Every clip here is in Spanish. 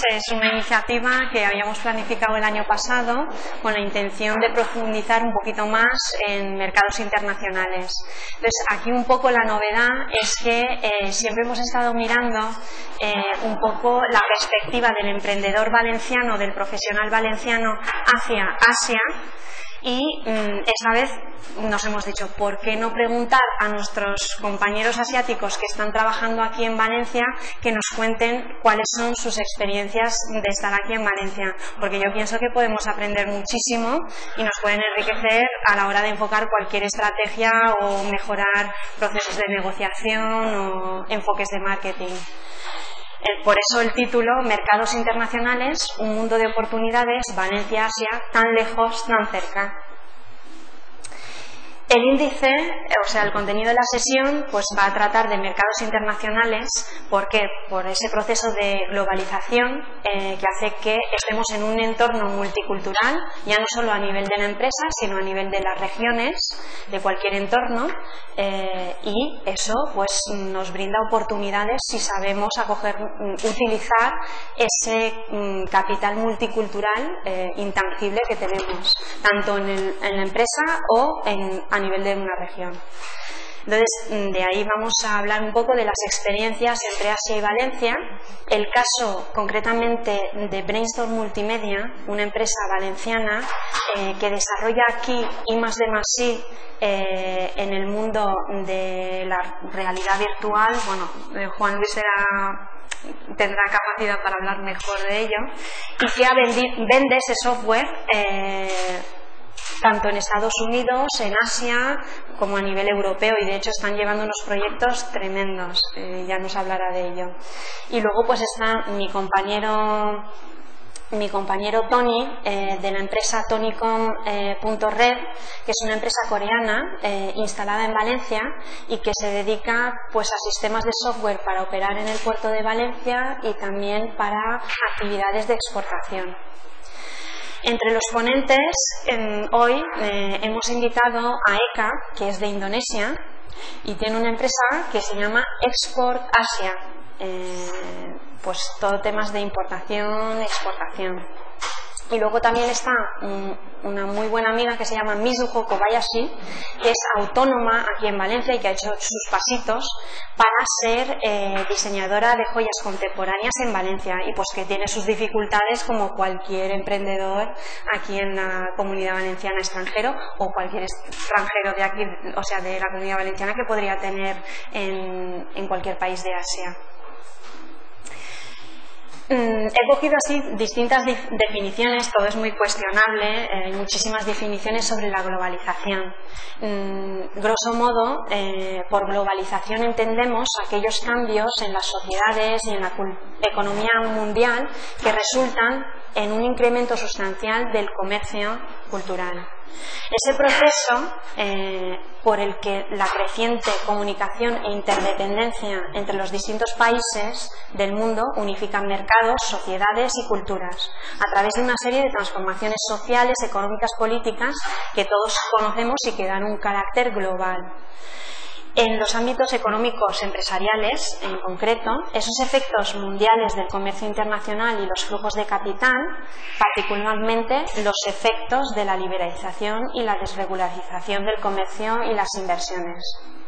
es una iniciativa que habíamos planificado el año pasado con la intención de profundizar un poquito más en mercados internacionales. Entonces, aquí un poco la novedad es que siempre hemos estado mirando un poco la perspectiva del emprendedor valenciano, del profesional valenciano hacia Asia. Y esta vez nos hemos dicho, ¿por qué no preguntar a nuestros compañeros asiáticos que están trabajando aquí en Valencia que nos cuenten cuáles son sus experiencias de estar aquí en Valencia? Porque yo pienso que podemos aprender muchísimo y nos pueden enriquecer a la hora de enfocar cualquier estrategia o mejorar procesos de negociación o enfoques de marketing. Por eso el título, Mercados Internacionales, un mundo de oportunidades, Valencia, Asia, tan lejos, tan cerca. El índice, o sea, el contenido de la sesión, pues va a tratar de mercados internacionales. ¿Por qué? Por ese proceso de globalización que hace que estemos en un entorno multicultural, ya no solo a nivel de la empresa, sino a nivel de las regiones, de cualquier entorno, y eso pues nos brinda oportunidades si sabemos utilizar ese capital multicultural intangible que tenemos, tanto en la empresa o a nivel de una región. Entonces, de ahí vamos a hablar un poco de las experiencias entre Asia y Valencia. El caso concretamente de Brainstorm Multimedia, una empresa valenciana que desarrolla aquí I+D+I en el mundo de la realidad virtual. Bueno, Juan Luis tendrá capacidad para hablar mejor de ello, y que vende ese software tanto en Estados Unidos, en Asia, como a nivel europeo, y de hecho están llevando unos proyectos tremendos, ya nos hablará de ello. Y luego pues está mi compañero Tony, de la empresa Tonycom.red, que es una empresa coreana instalada en Valencia y que se dedica pues a sistemas de software para operar en el puerto de Valencia y también para actividades de exportación. Entre los ponentes, hoy hemos invitado a Eka, que es de Indonesia y tiene una empresa que se llama Export Asia, pues todo temas de importación, exportación. Y luego también está una muy buena amiga que se llama Mizuho Kobayashi, que es autónoma aquí en Valencia y que ha hecho sus pasitos para ser diseñadora de joyas contemporáneas en Valencia, y pues que tiene sus dificultades como cualquier emprendedor aquí en la Comunidad Valenciana extranjero, o cualquier extranjero de aquí, o sea, de la Comunidad Valenciana, que podría tener en cualquier país de Asia. He cogido así distintas definiciones, todo es muy cuestionable, hay muchísimas definiciones sobre la globalización. Grosso modo, por globalización entendemos aquellos cambios en las sociedades y en la economía mundial que resultan en un incremento sustancial del comercio cultural. Ese proceso por el que la creciente comunicación e interdependencia entre los distintos países del mundo unifican mercados, sociedades y culturas a través de una serie de transformaciones sociales, económicas, políticas que todos conocemos y que dan un carácter global. En los ámbitos económicos empresariales, en concreto, esos efectos mundiales del comercio internacional y los flujos de capital, particularmente los efectos de la liberalización y la desregularización del comercio y las inversiones.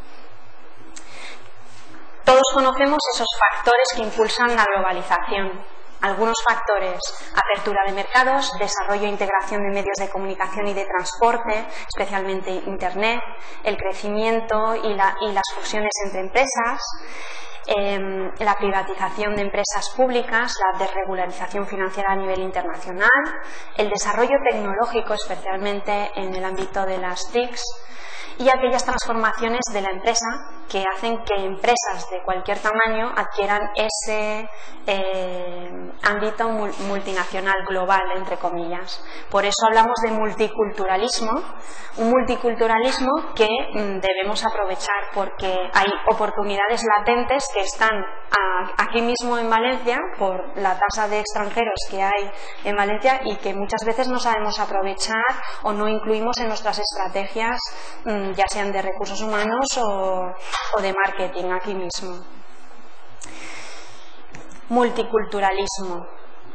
Todos conocemos esos factores que impulsan la globalización. Algunos factores: apertura de mercados, desarrollo e integración de medios de comunicación y de transporte, especialmente Internet, el crecimiento y las fusiones entre empresas, la privatización de empresas públicas, la desregularización financiera a nivel internacional, el desarrollo tecnológico, especialmente en el ámbito de las TICs, y aquellas transformaciones de la empresa que hacen que empresas de cualquier tamaño adquieran ese ámbito multinacional, global, entre comillas. Por eso hablamos de multiculturalismo, un multiculturalismo que debemos aprovechar porque hay oportunidades latentes que están aquí mismo en Valencia por la tasa de extranjeros que hay en Valencia y que muchas veces no sabemos aprovechar o no incluimos en nuestras estrategias, ya sean de recursos humanos o de marketing aquí mismo. Multiculturalismo.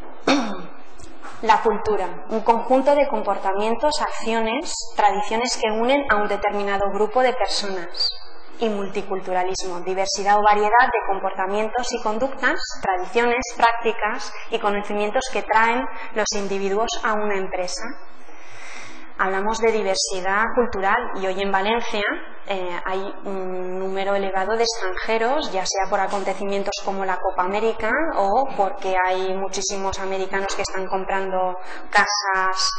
La cultura, un conjunto de comportamientos, acciones, tradiciones que unen a un determinado grupo de personas. Y multiculturalismo, diversidad o variedad de comportamientos y conductas, tradiciones, prácticas y conocimientos que traen los individuos a una empresa. Hablamos de diversidad cultural y hoy en Valencia hay un número elevado de extranjeros, ya sea por acontecimientos como la Copa América o porque hay muchísimos americanos que están comprando casas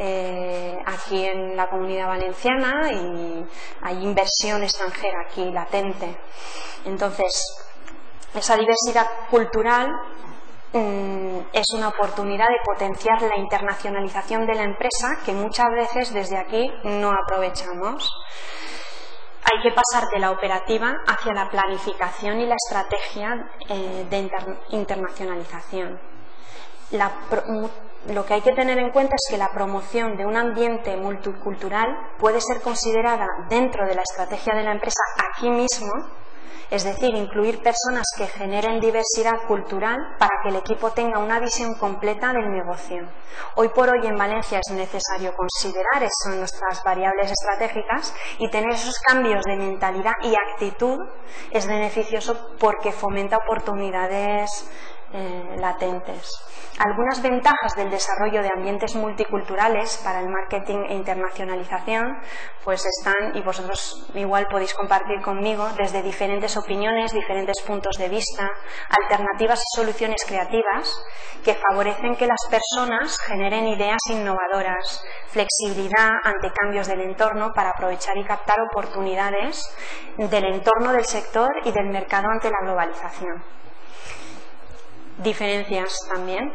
aquí en la Comunidad Valenciana y hay inversión extranjera aquí latente. Entonces, esa diversidad cultural es una oportunidad de potenciar la internacionalización de la empresa que muchas veces desde aquí no aprovechamos. Hay que pasar de la operativa hacia la planificación y la estrategia de internacionalización. Lo que hay que tener en cuenta es que la promoción de un ambiente multicultural puede ser considerada dentro de la estrategia de la empresa aquí mismo. Es decir, incluir personas que generen diversidad cultural para que el equipo tenga una visión completa del negocio. Hoy por hoy en Valencia es necesario considerar eso en nuestras variables estratégicas y tener esos cambios de mentalidad y actitud es beneficioso porque fomenta oportunidades latentes. Algunas ventajas del desarrollo de ambientes multiculturales para el marketing e internacionalización pues están, y vosotros igual podéis compartir conmigo, desde diferentes opiniones, diferentes puntos de vista, alternativas y soluciones creativas que favorecen que las personas generen ideas innovadoras, flexibilidad ante cambios del entorno para aprovechar y captar oportunidades del entorno del sector y del mercado ante la globalización. Diferencias también,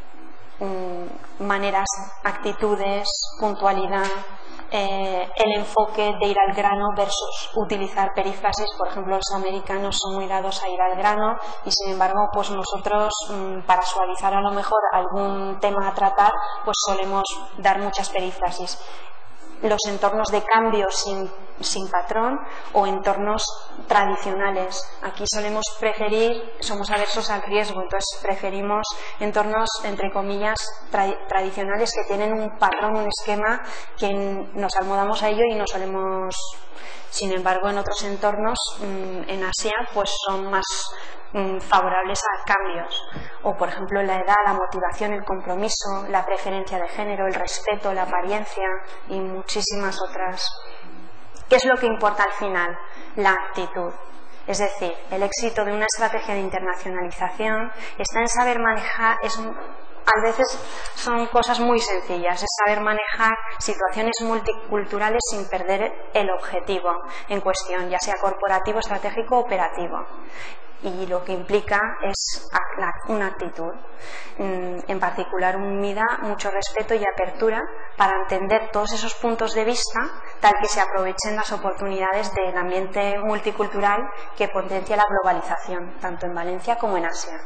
maneras, actitudes, puntualidad, el enfoque de ir al grano versus utilizar perífrasis. Por ejemplo, los americanos son muy dados a ir al grano y sin embargo pues nosotros para suavizar a lo mejor algún tema a tratar pues solemos dar muchas perífrasis. Los entornos de cambio sin patrón o entornos tradicionales. Aquí solemos preferir, somos aversos al riesgo, entonces preferimos entornos, entre comillas, tradicionales que tienen un patrón, un esquema que nos acomodamos a ello y no solemos. Sin embargo, en otros entornos, en Asia, pues son más favorables a cambios. O, por ejemplo, la edad, la motivación, el compromiso, la preferencia de género, el respeto, la apariencia y muchísimas otras. ¿Qué es lo que importa al final? La actitud. Es decir, el éxito de una estrategia de internacionalización está en saber manejar. A veces son cosas muy sencillas, es saber manejar situaciones multiculturales sin perder el objetivo en cuestión, ya sea corporativo, estratégico o operativo. Y lo que implica es una actitud, en particular unida, mucho respeto y apertura para entender todos esos puntos de vista, tal que se aprovechen las oportunidades del ambiente multicultural que potencia la globalización, tanto en Valencia como en Asia.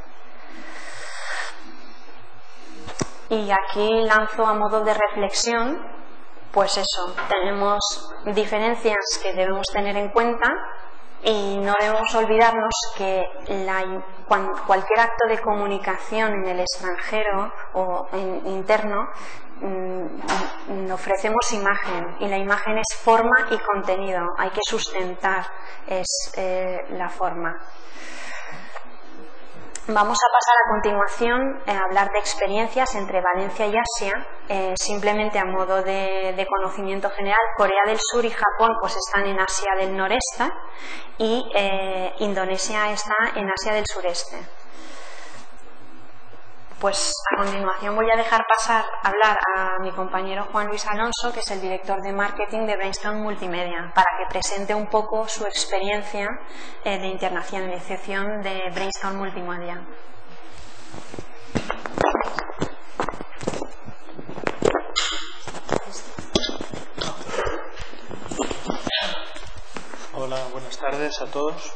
Y aquí lanzo a modo de reflexión, pues eso, tenemos diferencias que debemos tener en cuenta y no debemos olvidarnos que cualquier acto de comunicación en el extranjero o interno ofrecemos imagen y la imagen es forma y contenido, hay que sustentar la forma. Vamos a pasar a continuación a hablar de experiencias entre Valencia y Asia, simplemente a modo de conocimiento general. Corea del Sur y Japón pues están en Asia del noreste y Indonesia está en Asia del sureste. Pues a continuación voy a dejar pasar a hablar a mi compañero Juan Luis Alonso, que es el director de marketing de Brainstorm Multimedia, para que presente un poco su experiencia de internacionalización de Brainstorm Multimedia. Hola, buenas tardes a todos.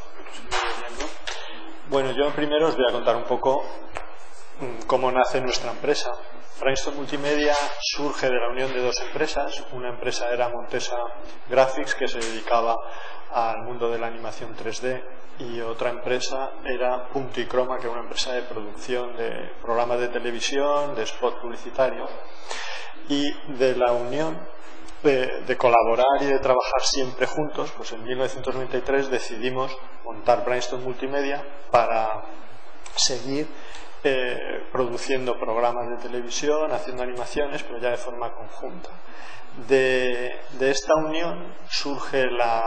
Bueno, yo primero os voy a contar un poco cómo nace nuestra empresa. Brainstorm Multimedia surge de la unión de dos empresas. Una empresa era Montesa Graphics, que se dedicaba al mundo de la animación 3D, y otra empresa era Punto y Croma, que era una empresa de producción de programas de televisión, de spot publicitario. Y de la unión de colaborar y de trabajar siempre juntos, pues en 1993 decidimos montar Brainstorm Multimedia para seguir produciendo programas de televisión, haciendo animaciones, pero ya de forma conjunta. De esta unión surge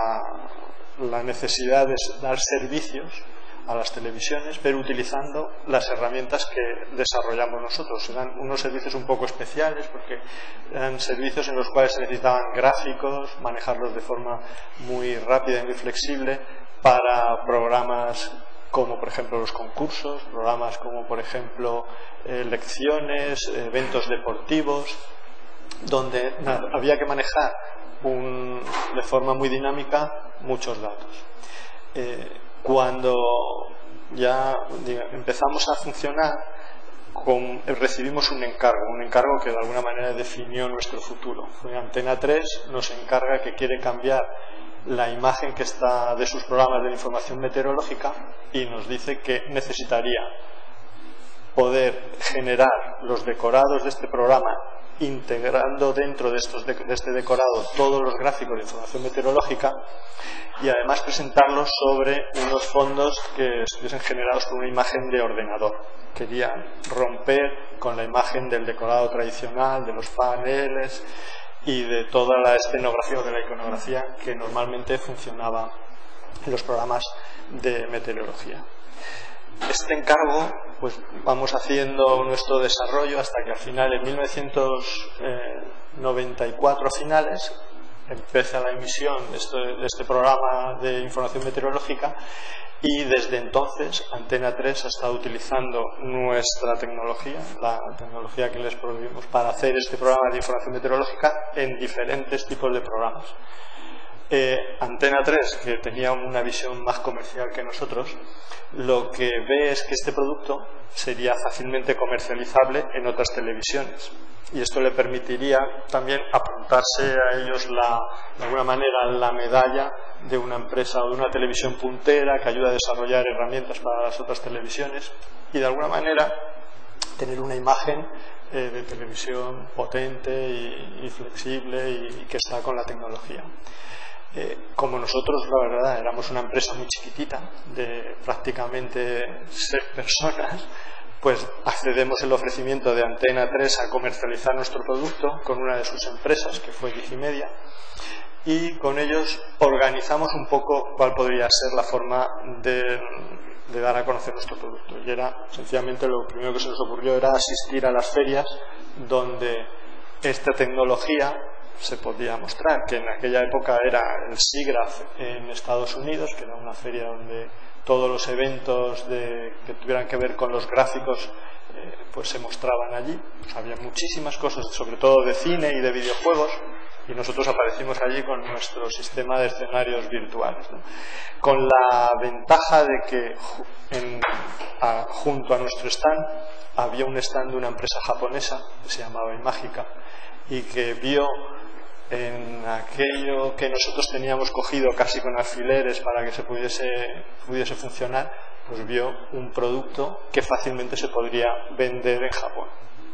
la necesidad de dar servicios a las televisiones, pero utilizando las herramientas que desarrollamos nosotros. Eran unos servicios un poco especiales porque eran servicios en los cuales se necesitaban gráficos, manejarlos de forma muy rápida y muy flexible para programas como por ejemplo los concursos, programas como por ejemplo lecciones, eventos deportivos, donde había que manejar de forma muy dinámica muchos datos. Cuando ya empezamos a funcionar, recibimos un encargo que de alguna manera definió nuestro futuro. Antena 3 nos encarga que quiere cambiar la imagen que está de sus programas de información meteorológica y nos dice que necesitaría poder generar los decorados de este programa, integrando dentro de este decorado todos los gráficos de información meteorológica, y además presentarlos sobre unos fondos que estuviesen generados por una imagen de ordenador. Quería romper con la imagen del decorado tradicional, de los paneles y de toda la escenografía o de la iconografía que normalmente funcionaba en los programas de meteorología. Este encargo, pues vamos haciendo nuestro desarrollo hasta que al final, en 1994 finales, empieza la emisión de este programa de información meteorológica, y desde entonces Antena 3 ha estado utilizando nuestra tecnología, la tecnología que les proveímos para hacer este programa de información meteorológica en diferentes tipos de programas. Antena 3, que tenía una visión más comercial que nosotros, lo que ve es que este producto sería fácilmente comercializable en otras televisiones, y esto le permitiría también apuntarse a ellos de alguna manera la medalla de una empresa o de una televisión puntera que ayuda a desarrollar herramientas para las otras televisiones, y de alguna manera tener una imagen de televisión potente y flexible y que está con la tecnología. Como nosotros, la verdad, éramos una empresa muy chiquitita, de prácticamente 6 personas, pues accedemos el ofrecimiento de Antena 3 a comercializar nuestro producto con una de sus empresas, que fue Digimedia, y con ellos organizamos un poco cuál podría ser la forma de dar a conocer nuestro producto. Y era, sencillamente, lo primero que se nos ocurrió era asistir a las ferias donde esta tecnología se podía mostrar, que en aquella época era el SIGGRAPH en Estados Unidos, que era una feria donde todos los eventos que tuvieran que ver con los gráficos pues se mostraban allí. Pues había muchísimas cosas, sobre todo de cine y de videojuegos, y nosotros aparecimos allí con nuestro sistema de escenarios virtuales, ¿no? Con la ventaja de que junto a nuestro stand había un stand de una empresa japonesa que se llamaba Imagica, y que vio en aquello que nosotros teníamos cogido casi con alfileres para que se pudiese funcionar, pues vio un producto que fácilmente se podría vender en Japón.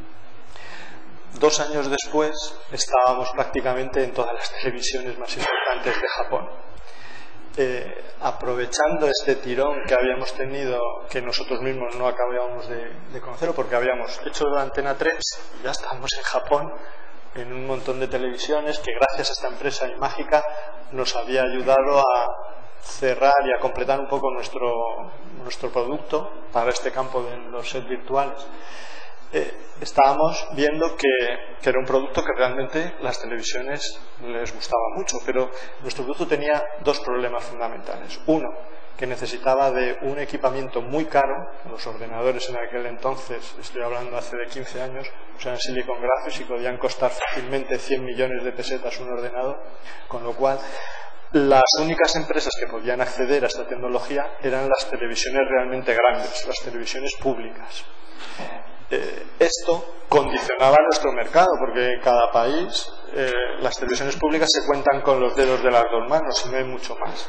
2 años después estábamos prácticamente en todas las televisiones más importantes de Japón. Aprovechando este tirón que habíamos tenido, que nosotros mismos no acabábamos de conocer, porque habíamos hecho la Antena 3 y ya estábamos en Japón en un montón de televisiones, que gracias a esta empresa Imagica nos había ayudado a cerrar y a completar un poco nuestro producto para este campo de los sets virtuales. Estábamos viendo que era un producto que realmente las televisiones les gustaba mucho, pero nuestro producto tenía 2 problemas fundamentales. Uno, que necesitaba de un equipamiento muy caro. Los ordenadores en aquel entonces, estoy hablando hace de 15 años, usaban Silicon Graphics y podían costar fácilmente 100 millones de pesetas un ordenador, con lo cual las únicas empresas que podían acceder a esta tecnología eran las televisiones realmente grandes, las televisiones públicas. Esto condicionaba nuestro mercado, porque cada país, las televisiones públicas se cuentan con los dedos de las dos manos y no hay mucho más.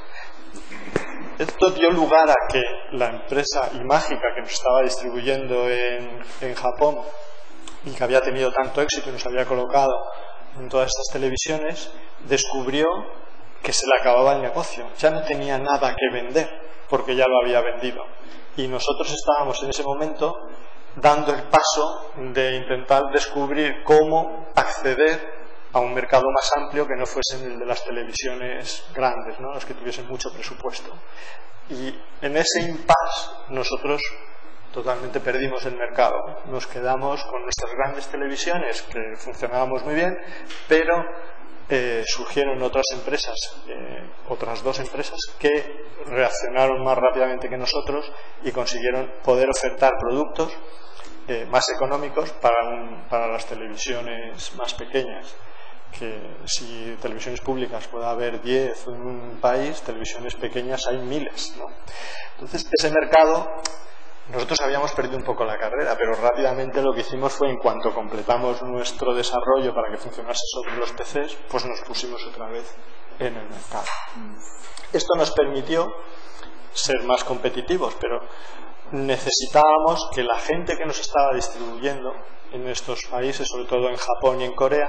Esto dio lugar a que la empresa Imágica, que nos estaba distribuyendo en Japón y que había tenido tanto éxito y nos había colocado en todas estas televisiones, descubrió que se le acababa el negocio, ya no tenía nada que vender porque ya lo había vendido, y nosotros estábamos en ese momento dando el paso de intentar descubrir cómo acceder a un mercado más amplio que no fuese el de las televisiones grandes, ¿no? Las que tuviesen mucho presupuesto. Y en ese impasse nosotros totalmente perdimos el mercado. Nos quedamos con nuestras grandes televisiones, que funcionábamos muy bien, pero surgieron otras empresas, otras dos empresas, que reaccionaron más rápidamente que nosotros y consiguieron poder ofertar productos más económicos para las televisiones más pequeñas. Que si televisiones públicas puede haber 10 en un país, televisiones pequeñas hay miles, ¿no? Entonces ese mercado, nosotros habíamos perdido un poco la carrera, pero rápidamente lo que hicimos fue, en cuanto completamos nuestro desarrollo para que funcionase sobre los PCs, pues nos pusimos otra vez en el mercado. Esto nos permitió ser más competitivos, pero necesitábamos que la gente que nos estaba distribuyendo en estos países, sobre todo en Japón y en Corea,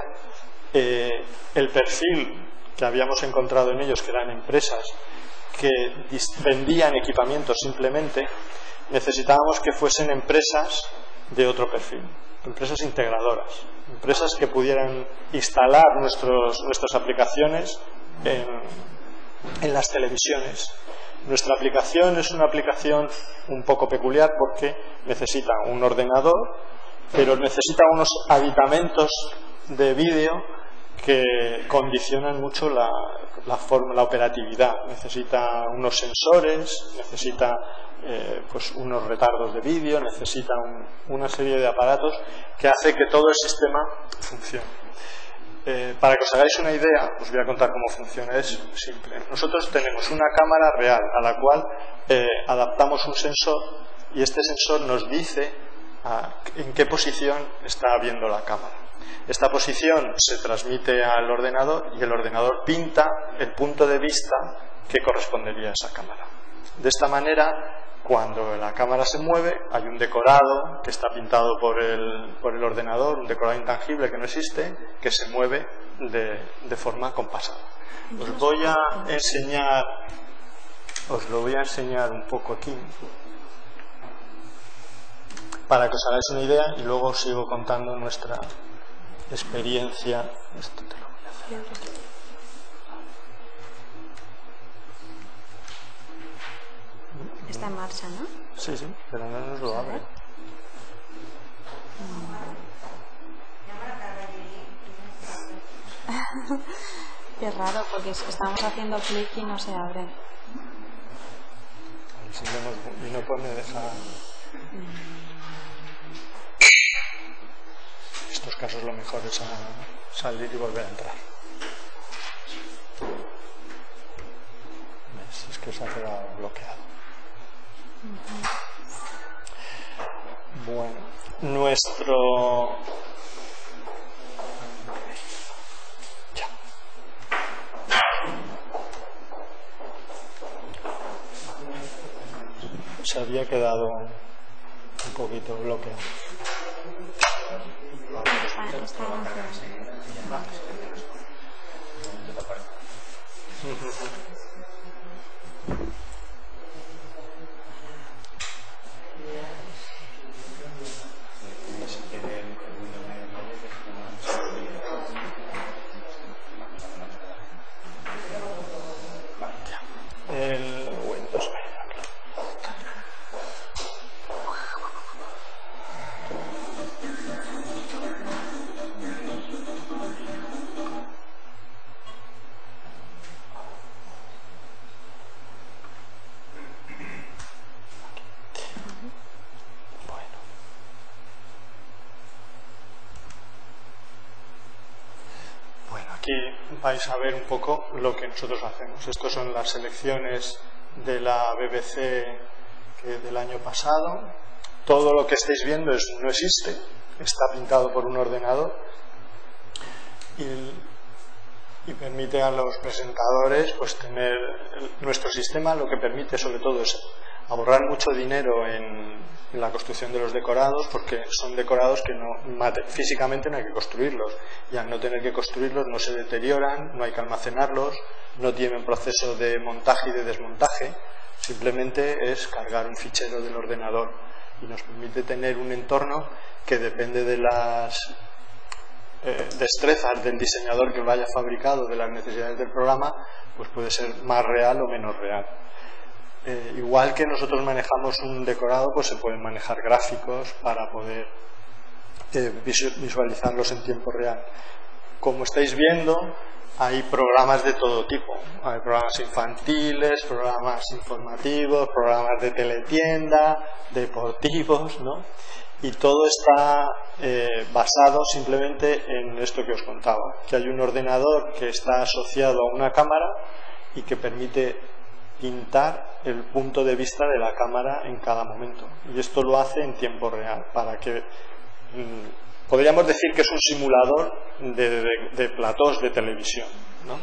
el perfil que habíamos encontrado en ellos, que eran empresas que vendían equipamientos simplemente, necesitábamos que fuesen empresas de otro perfil, empresas integradoras, empresas que pudieran instalar nuestras aplicaciones en las televisiones. Nuestra aplicación es una aplicación un poco peculiar porque necesita un ordenador, pero necesita unos aditamentos de vídeo que condicionan mucho la operatividad. Necesita unos sensores, necesita pues unos retardos de vídeo, necesita una serie de aparatos que hace que todo el sistema funcione. Para que os hagáis una idea, os voy a contar cómo funciona. Es simple. Nosotros tenemos una cámara real a la cual adaptamos un sensor, y este sensor nos dice en qué posición está viendo la cámara. Esta posición se transmite al ordenador y el ordenador pinta el punto de vista que correspondería a esa cámara. De esta manera, cuando la cámara se mueve, hay un decorado que está pintado por el ordenador, un decorado intangible que no existe, que se mueve de forma compasada. Os lo voy a enseñar un poco aquí para que os hagáis una idea, y luego os sigo contando nuestra experiencia. Esto te lo voy a hacer. Está en marcha, ¿no? Sí, pero no nos lo abre. Qué raro, porque estamos haciendo clic y no se abre. Y no pone dejar. En estos casos lo mejor es salir y volver a entrar. ¿Ves? Es que se ha quedado bloqueado. Bueno, se había quedado un poquito bloqueado. El Windows. Aquí vais a ver un poco lo que nosotros hacemos. Estas son las selecciones de la BBC del año pasado. Todo lo que estáis viendo no existe, está pintado por un ordenador y permite a los presentadores pues tener nuestro sistema. Lo que permite sobre todo es ahorrar mucho dinero en la construcción de los decorados, porque son decorados que físicamente no hay que construirlos, y al no tener que construirlos no se deterioran, no hay que almacenarlos, no tienen proceso de montaje y de desmontaje, simplemente es cargar un fichero del ordenador, y nos permite tener un entorno que depende de las destrezas del diseñador que lo haya fabricado, de las necesidades del programa, pues puede ser más real o menos real. Igual que nosotros manejamos un decorado, pues se pueden manejar gráficos para poder visualizarlos en tiempo real. Como estáis viendo, hay programas de todo tipo. Hay programas infantiles, programas informativos, programas de teletienda, deportivos, ¿no? Y todo está basado simplemente en esto que os contaba, que hay un ordenador que está asociado a una cámara y que permite pintar el punto de vista de la cámara en cada momento, y esto lo hace en tiempo real, para que podríamos decir que es un simulador de platós de televisión, ¿no?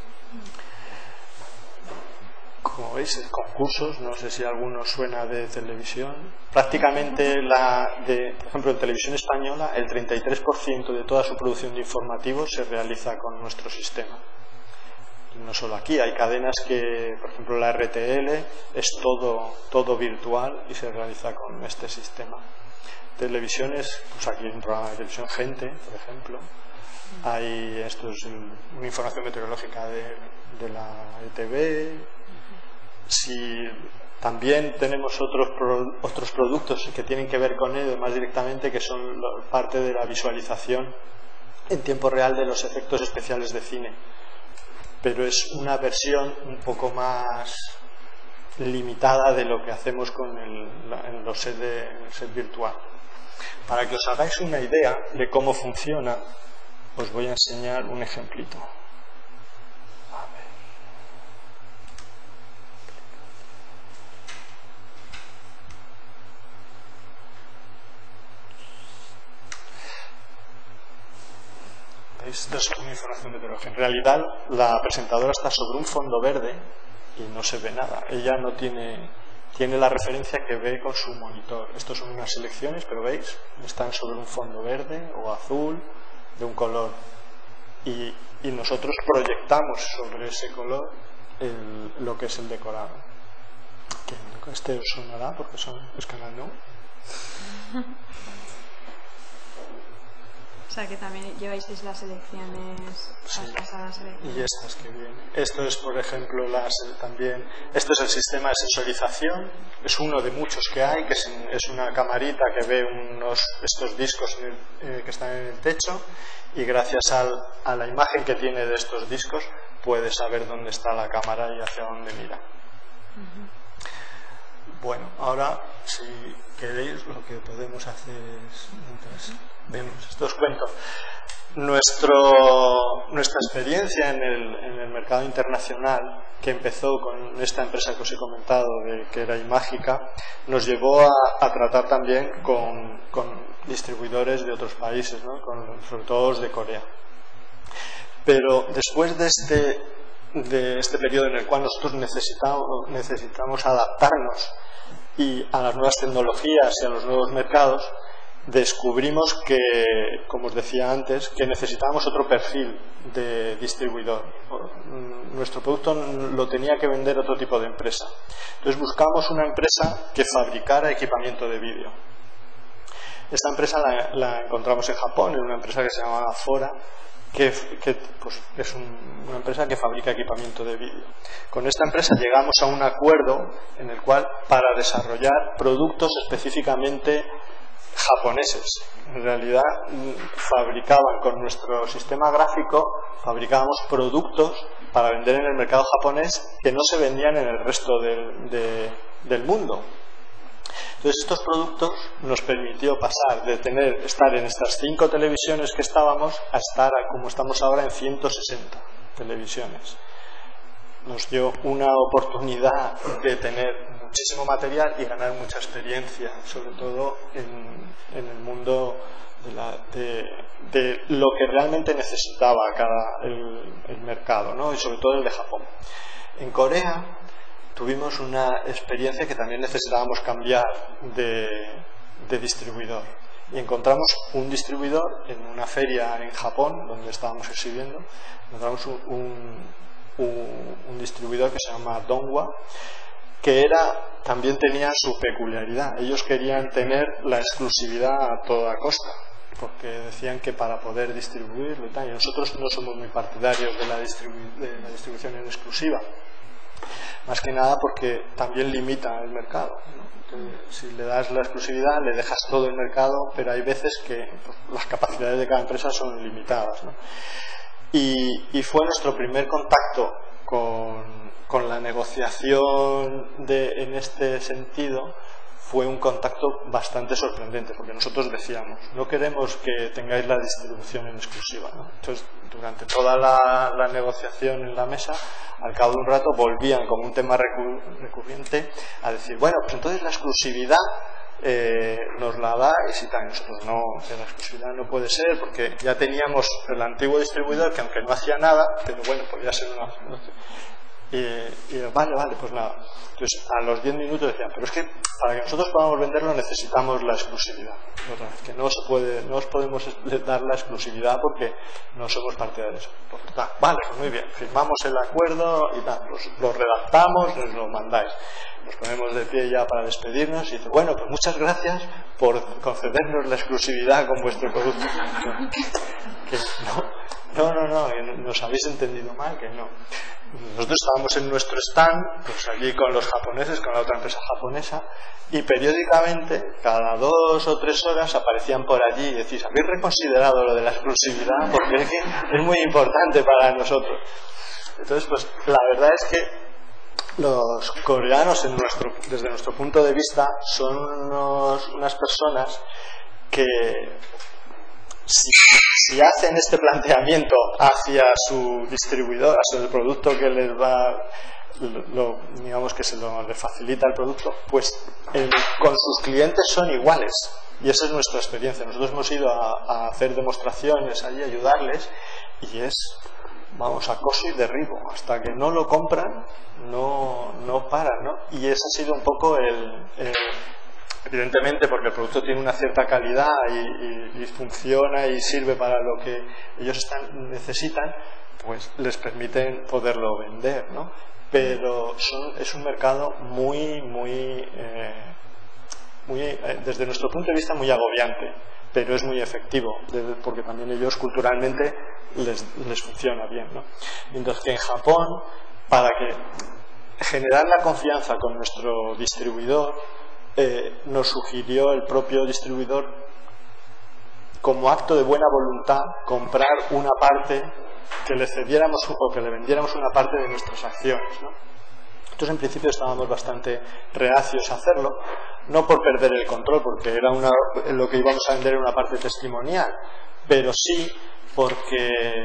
Como veis, concursos, no sé si alguno suena de televisión. Prácticamente, por ejemplo, en televisión española, el 33% de toda su producción de informativos se realiza con nuestro sistema. Y no solo aquí, hay cadenas que, por ejemplo, la RTL es todo virtual y se realiza con este sistema. Televisiones, pues aquí hay un programa de televisión, Gente, por ejemplo. Esto es una información meteorológica de la ETV. Si también tenemos otros productos que tienen que ver con ello más directamente, que son parte de la visualización en tiempo real de los efectos especiales de cine, pero es una versión un poco más limitada de lo que hacemos con el set virtual. Para que os hagáis una idea de cómo funciona, os voy a enseñar un ejemplito. Esto es una información meteorológica. En realidad, la presentadora está sobre un fondo verde y no se ve nada. Ella no tiene la referencia que ve con su monitor. Estos son unas selecciones, pero veis, están sobre un fondo verde o azul de un color. Y nosotros proyectamos sobre ese color lo que es el decorado. Este os sonará porque es Canal No. O sea que también lleváis las selecciones, sí, las pasadas selecciones. Y estas que vienen. Esto es, por ejemplo, esto es el sistema de sensorización. Es uno de muchos que hay, que es una camarita que ve estos discos que están en el techo, y gracias a la imagen que tiene de estos discos puede saber dónde está la cámara y hacia dónde mira. Bueno, ahora, si queréis, lo que podemos hacer es, mientras vemos esto, os cuento. Nuestra experiencia en el mercado internacional, que empezó con esta empresa que os he comentado, que era Imágica, nos llevó a tratar también con distribuidores de otros países, ¿no? Sobre todo de Corea. Pero después de este periodo en el cual nosotros necesitamos adaptarnos y a las nuevas tecnologías y a los nuevos mercados, descubrimos que, como os decía antes, que necesitábamos otro perfil de distribuidor. Nuestro producto lo tenía que vender otro tipo de empresa. Entonces buscamos una empresa que fabricara equipamiento de vídeo. Esta empresa la encontramos en Japón, en una empresa que se llama Fora, que es una empresa que fabrica equipamiento de vídeo. Con esta empresa llegamos a un acuerdo en el cual, para desarrollar productos específicamente japoneses, en realidad fabricaban con nuestro sistema gráfico, fabricábamos productos para vender en el mercado japonés que no se vendían en el resto del mundo. Entonces, estos productos nos permitió pasar de estar en estas 5 televisiones que estábamos a estar, como estamos ahora, en 160 televisiones. Nos dio una oportunidad de tener muchísimo material y ganar mucha experiencia, sobre todo en el mundo de lo que realmente necesitaba el mercado, ¿no? Y sobre todo el de Japón. En Corea tuvimos una experiencia que también necesitábamos cambiar de distribuidor. Y encontramos un distribuidor en una feria en Japón, donde estábamos exhibiendo. Encontramos un distribuidor que se llama Dongwa, que también tenía su peculiaridad. Ellos querían tener la exclusividad a toda costa, porque decían que para poder distribuirlo y tal, y nosotros no somos muy partidarios de la distribución en exclusiva, más que nada porque también limita el mercado, ¿no? Entonces, si le das la exclusividad, le dejas todo el mercado, pero hay veces que pues, las capacidades de cada empresa son limitadas, ¿no? Y fue nuestro primer contacto con la negociación en este sentido. Fue un contacto bastante sorprendente, porque nosotros decíamos, no queremos que tengáis la distribución en exclusiva, ¿no? Entonces, durante toda la negociación en la mesa, al cabo de un rato volvían como un tema recurrente a decir, bueno, pues entonces la exclusividad nos la dais y tal. Nosotros no, que la exclusividad no puede ser, porque ya teníamos el antiguo distribuidor que aunque no hacía nada, pero bueno, podía ser una... Y vale, pues nada. Entonces a los 10 minutos decían, pero es que para que nosotros podamos venderlo necesitamos la exclusividad. Otra vez, que no os podemos dar la exclusividad porque no somos partidarios. Pues, vale, pues muy bien, firmamos el acuerdo y tal, lo redactamos, nos lo mandáis. Nos ponemos de pie ya para despedirnos y dice, bueno, pues muchas gracias por concedernos la exclusividad con vuestro producto. Que no, nos habéis entendido mal, que no. Nosotros estábamos en nuestro stand, pues allí con los japoneses, con la otra empresa japonesa, y periódicamente, cada 2 o 3 horas, aparecían por allí y decís, ¿habéis reconsiderado lo de la exclusividad? Porque es muy importante para nosotros. Entonces, pues la verdad es que los coreanos, desde nuestro punto de vista, son unas personas que si hacen este planteamiento hacia su distribuidor, hacia el producto que les va, digamos que les facilita el producto, pues con sus clientes son iguales. Y esa es nuestra experiencia. Nosotros hemos ido a hacer demostraciones allí, a ayudarles, y vamos, acoso y derribo. Hasta que no lo compran, no paran, ¿no? Y ese ha sido un poco evidentemente porque el producto tiene una cierta calidad y funciona y sirve para lo que ellos necesitan, pues les permiten poderlo vender, ¿no? Pero es un mercado muy desde nuestro punto de vista muy agobiante, pero es muy efectivo, porque también ellos culturalmente les funciona bien, ¿no? Mientras que en Japón, para que generar la confianza con nuestro distribuidor, nos sugirió el propio distribuidor, como acto de buena voluntad, comprar una parte, que le cediéramos o que le vendiéramos una parte de nuestras acciones, ¿no? Entonces en principio estábamos bastante reacios a hacerlo, no por perder el control, porque lo que íbamos a vender era una parte testimonial, pero sí porque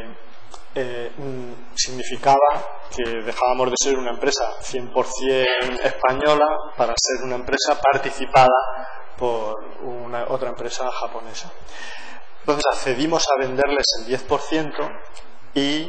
significaba que dejábamos de ser una empresa 100% española para ser una empresa participada por otra empresa japonesa. Entonces accedimos a venderles el 10% y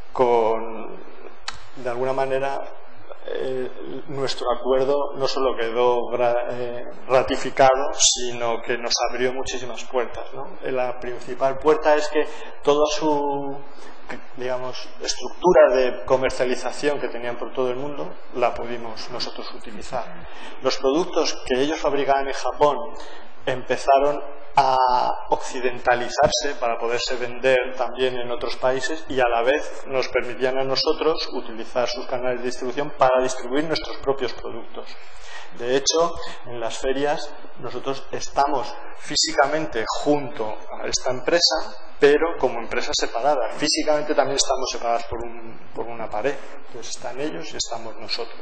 de alguna manera nuestro acuerdo no solo quedó ratificado, sino que nos abrió muchísimas puertas, ¿no? La principal puerta es que toda su, digamos, estructura de comercialización que tenían por todo el mundo la pudimos nosotros utilizar. Los productos que ellos fabricaban en Japón empezaron a occidentalizarse para poderse vender también en otros países, y a la vez nos permitían a nosotros utilizar sus canales de distribución para distribuir nuestros propios productos. De hecho, en las ferias nosotros estamos físicamente junto a esta empresa, pero como empresas separadas. Físicamente también estamos separadas por una pared. Entonces están ellos y estamos nosotros.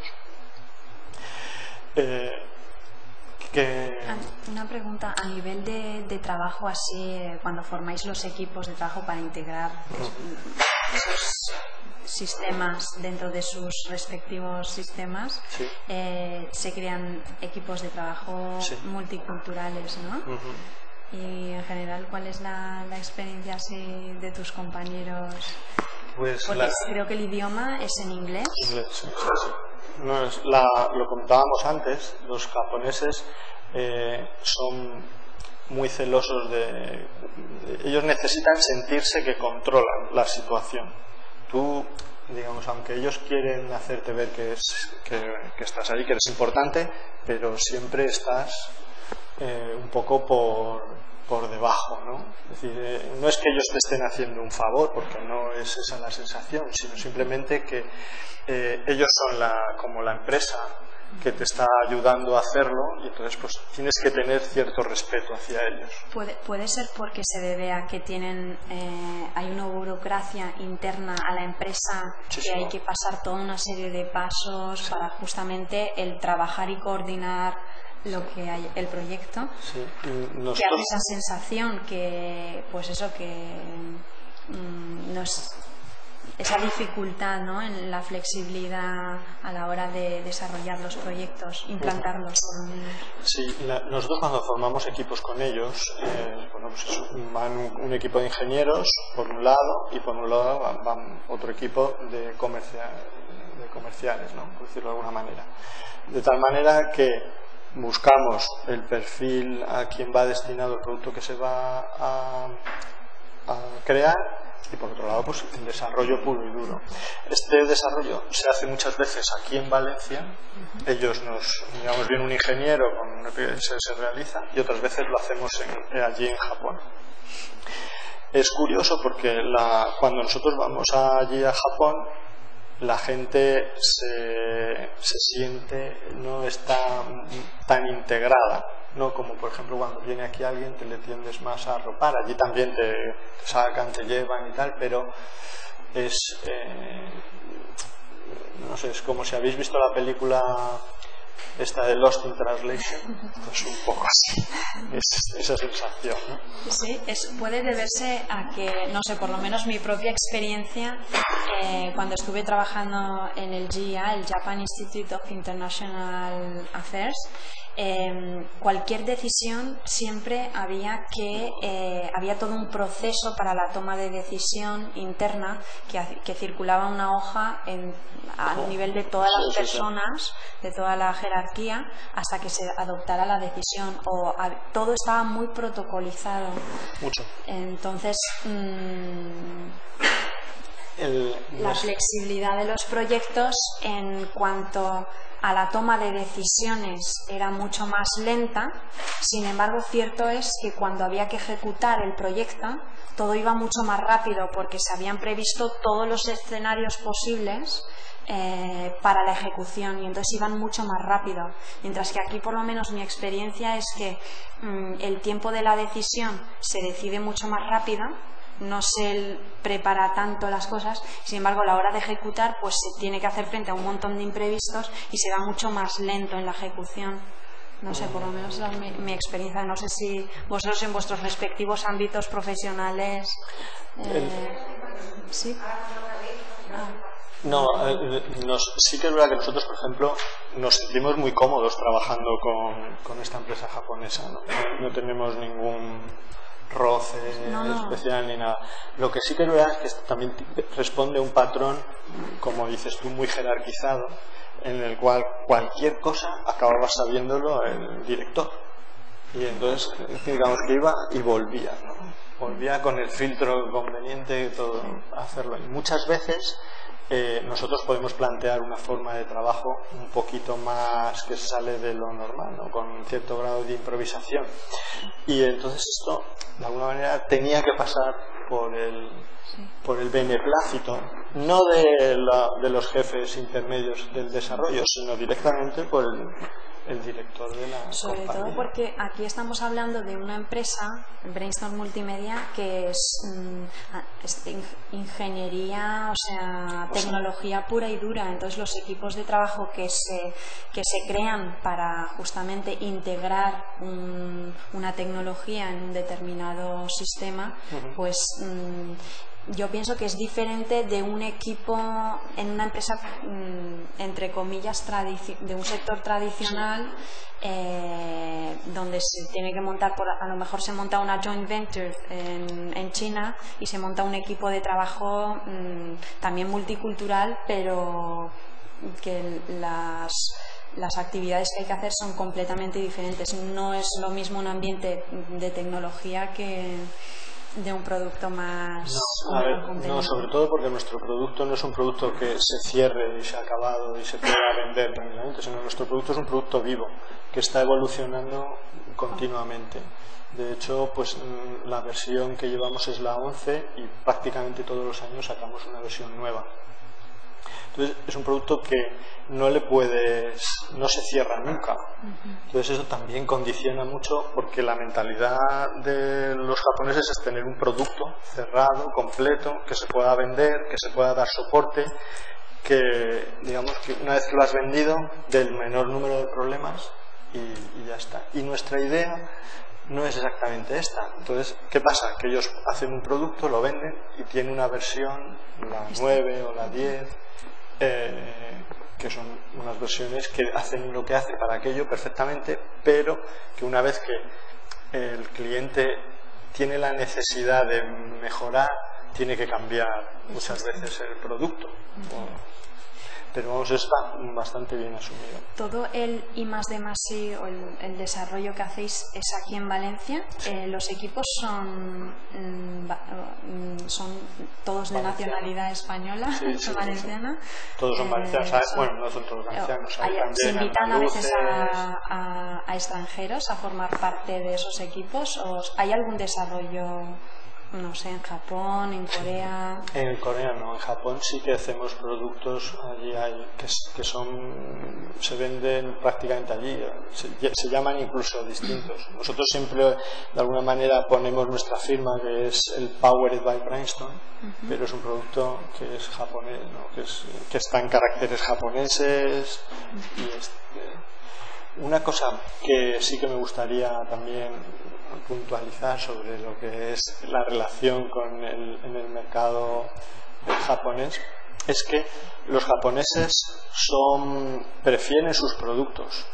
Una pregunta, a nivel de trabajo así, cuando formáis los equipos de trabajo para integrar esos sistemas dentro de sus respectivos sistemas, sí. Se crean equipos de trabajo, sí, multiculturales, ¿no? Y en general, ¿cuál es la experiencia así de tus compañeros? Pues porque creo que el idioma es en inglés. Inglés, sí. No, lo comentábamos antes, los japoneses son muy celosos ellos necesitan sentirse que controlan la situación. Tú, digamos, aunque ellos quieren hacerte ver que estás ahí, que eres importante, pero siempre estás un poco por debajo, ¿no? Es decir, no es que ellos te estén haciendo un favor, porque no es esa la sensación, sino simplemente que ellos son como la empresa que te está ayudando a hacerlo, y entonces pues tienes que tener cierto respeto hacia ellos. Puede ser porque se debe a que hay una burocracia interna a la empresa, que hay que pasar toda una serie de pasos para justamente el trabajar y coordinar lo que hay, el proyecto. Sí. Que hace esa sensación que, pues eso, que esa dificultad, ¿no?, en la flexibilidad a la hora de desarrollar los proyectos, implantarlos por lo menos. Sí, nosotros cuando formamos equipos con ellos, pues van un equipo de ingenieros por un lado, y por un lado van otro equipo de comerciales, ¿no?, por decirlo de alguna manera. De tal manera que buscamos el perfil a quien va destinado el producto que se va a crear, y por otro lado pues el desarrollo puro y duro. Este desarrollo se hace muchas veces aquí en Valencia. Ellos viene un ingeniero con el que se realiza, y otras veces lo hacemos allí en Japón. Es curioso porque cuando nosotros vamos allí a Japón, la gente se siente, no está tan integrada, no como por ejemplo cuando viene aquí alguien te le tiendes más a arropar. Allí también te sacan, te llevan y tal, pero no sé, es como si habéis visto la película esta de Lost in Translation, pues un poco así, es esa sensación, ¿no? Sí, puede deberse a que, no sé, por lo menos mi propia experiencia, cuando estuve trabajando en el GIA, el Japan Institute of International Affairs, cualquier decisión siempre había todo un proceso para la toma de decisión interna, que circulaba una hoja a nivel de todas las personas, de toda la jerarquía, hasta que se adoptara la decisión. Todo estaba muy protocolizado. Mucho. Entonces la flexibilidad de los proyectos en cuanto a la toma de decisiones era mucho más lenta. Sin embargo, cierto es que cuando había que ejecutar el proyecto todo iba mucho más rápido, porque se habían previsto todos los escenarios posibles para la ejecución, y entonces iban mucho más rápido. Mientras que aquí, por lo menos mi experiencia es que el tiempo de la decisión se decide mucho más rápido, no se prepara tanto las cosas. Sin embargo, a la hora de ejecutar pues se tiene que hacer frente a un montón de imprevistos y se va mucho más lento en la ejecución. No sé, por lo menos esa es mi experiencia. No sé si vosotros en vuestros respectivos ámbitos profesionales ¿sí? No, sí que es verdad que nosotros, por ejemplo, nos sentimos muy cómodos trabajando con esta empresa japonesa, ¿no? No tenemos ningún roce especial ni nada. Lo que sí que es verdad es que esto también responde a un patrón, como dices tú, muy jerarquizado, en el cual cualquier cosa acababa sabiéndolo el director, y entonces digamos que iba y volvía, ¿no? Volvía con el filtro conveniente, todo, a hacerlo. Y muchas veces nosotros podemos plantear una forma de trabajo un poquito más que sale de lo normal, ¿no?, con cierto grado de improvisación, y entonces esto de alguna manera tenía que pasar por el beneplácito, no de los jefes intermedios del desarrollo, sino directamente por el director de la Sobre compañía. todo porque aquí estamos hablando de una empresa, Brainstorm Multimedia, que es ingeniería, o sea, tecnología pura y dura. Entonces los equipos de trabajo que se crean para justamente integrar una tecnología en un determinado sistema, pues yo pienso que es diferente de un equipo en una empresa, entre comillas, de un sector tradicional, donde se tiene que montar, a lo mejor se monta una joint venture en China y se monta un equipo de trabajo también multicultural, pero que las actividades que hay que hacer son completamente diferentes. No es lo mismo un ambiente de tecnología que de un producto más... No, sobre todo porque nuestro producto no es un producto que se cierre y se ha acabado y se pueda vender tranquilamente, sino nuestro producto es un producto vivo que está evolucionando continuamente. De hecho, pues la versión que llevamos es la 11 y prácticamente todos los años sacamos una versión nueva. Entonces es un producto que no se cierra nunca. Entonces eso también condiciona mucho, porque la mentalidad de los japoneses es tener un producto cerrado, completo, que se pueda vender, que se pueda dar soporte, que digamos que una vez que lo has vendido, del menor número de problemas y ya está. Y nuestra idea no es exactamente esta. Entonces, ¿qué pasa? Que ellos hacen un producto, lo venden y tiene una versión, la 9 o la 10, que son unas versiones que hacen lo que hace para aquello perfectamente, pero que una vez que el cliente tiene la necesidad de mejorar, tiene que cambiar muchas veces el producto. Pero vamos, está bastante bien asumido. ¿Todo el I+D+I o el desarrollo que hacéis es aquí en Valencia? Sí. ¿Los equipos son todos de nacionalidad española? Sí, valenciana? Todos son valencianos. Bueno, no son todos valencianos. ¿Se invitan a veces a extranjeros a formar parte de esos equipos? ¿O hay algún desarrollo, no sé, en Japón, en Corea? En Corea no, en Japón sí que hacemos productos, allí hay que se venden prácticamente allí, se llaman incluso distintos. Nosotros siempre de alguna manera ponemos nuestra firma, que es el Powered by Brainstorm, pero es un producto que es japonés, ¿no? que está en caracteres japoneses. Una cosa que sí que me gustaría también puntualizar sobre lo que es la relación en el mercado japonés es que los japoneses prefieren sus productos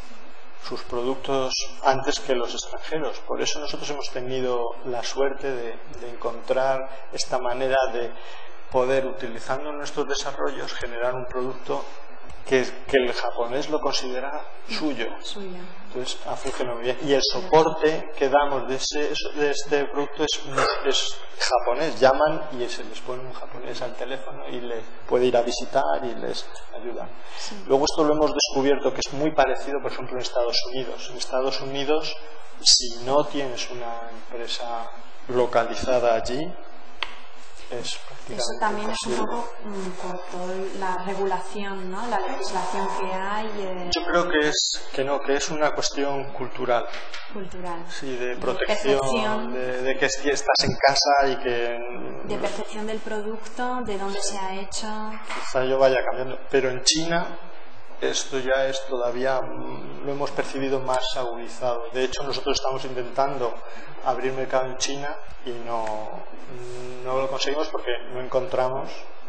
antes que los extranjeros. Por eso nosotros hemos tenido la suerte de encontrar esta manera de poder, utilizando nuestros desarrollos, generar un producto que el japonés lo considera suyo. Entonces ha funcionado muy bien. Y el soporte que damos de este producto es japonés. Llaman y se les pone un japonés al teléfono y les puede ir a visitar y les ayuda. Sí. Luego esto lo hemos descubierto que es muy parecido, por ejemplo, en Estados Unidos. En Estados Unidos, si no tienes una empresa localizada allí, eso también imposible. Es un poco por toda la regulación, ¿no? La legislación que hay. Yo creo que es una cuestión cultural. Sí, de protección, de que estás en casa y que... De percepción del producto, de dónde se ha hecho. Quizá yo vaya cambiando, pero en China esto ya es todavía, lo hemos percibido más agudizado. De hecho, nosotros estamos intentando abrir mercado en China y no lo conseguimos porque no encontramos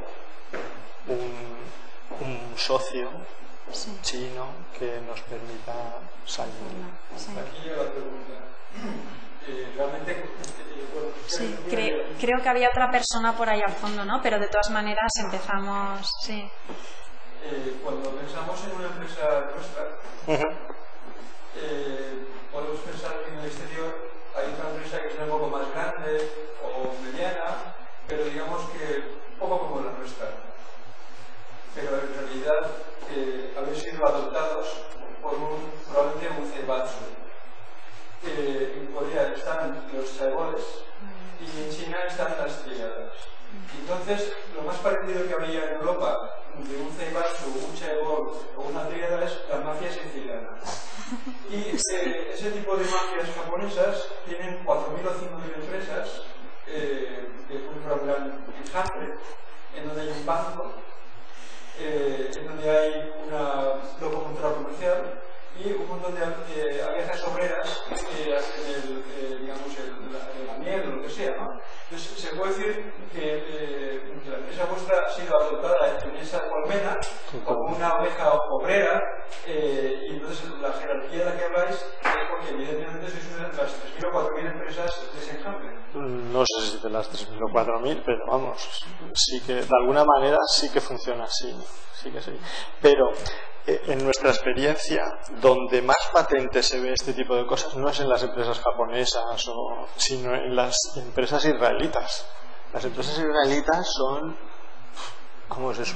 un socio chino que nos permita salir. Aquí yo la pregunta. Realmente... Sí, creo que había otra persona por ahí al fondo, ¿no? Pero de todas maneras empezamos... Sí. Cuando pensamos en una empresa nuestra, podemos pensar que en el exterior hay otra empresa que es un poco más grande o mediana, pero digamos que poco como la nuestra. Pero en realidad habéis sido adoptados por probablemente un Zaibatsu. En Corea están los chaeboles y en China están las triadas. Entonces, lo más parecido que había en Europa de un Zaibatsu, un chaebol o una tríada es la mafia siciliana. Y ese tipo de mafias japonesas tienen 4.000 o 5.000 empresas, un gran enjambre, en donde hay un banco, en donde hay una locomotora comercial y un montón de abejas obreras digamos, la miel o lo que sea, ¿no? Entonces, se puede decir que la empresa vuestra ha sido adoptada en esa colmena como una abeja obrera, y entonces la jerarquía de la que habláis es porque evidentemente sois una de las 3.000 o 4.000 empresas de ese enjambre. No sé si de las 3.000 o 4.000, pero vamos, sí que de alguna manera sí que funciona así, sí que sí. Pero en nuestra experiencia, donde más patente se ve este tipo de cosas no es en las empresas japonesas, sino en las empresas israelitas. Las empresas israelitas son, vamos, de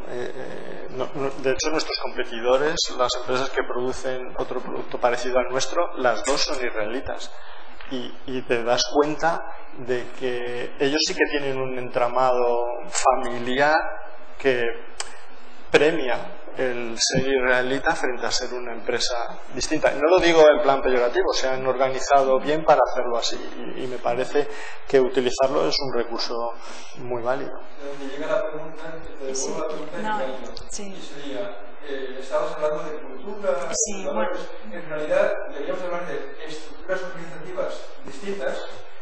hecho nuestros competidores, las empresas que producen otro producto parecido al nuestro, las dos son israelitas. Y te das cuenta de que ellos sí que tienen un entramado familiar que premia el ser israelita frente a ser una empresa distinta. No lo digo en plan peyorativo, se han organizado bien para hacerlo así, y me parece que utilizarlo es un recurso muy válido. Donde llega la pregunta, te devuelvo la pregunta y sería, estabas hablando de cultura, sí, de valores. Bueno. En realidad deberíamos hablar de estructuras organizativas distintas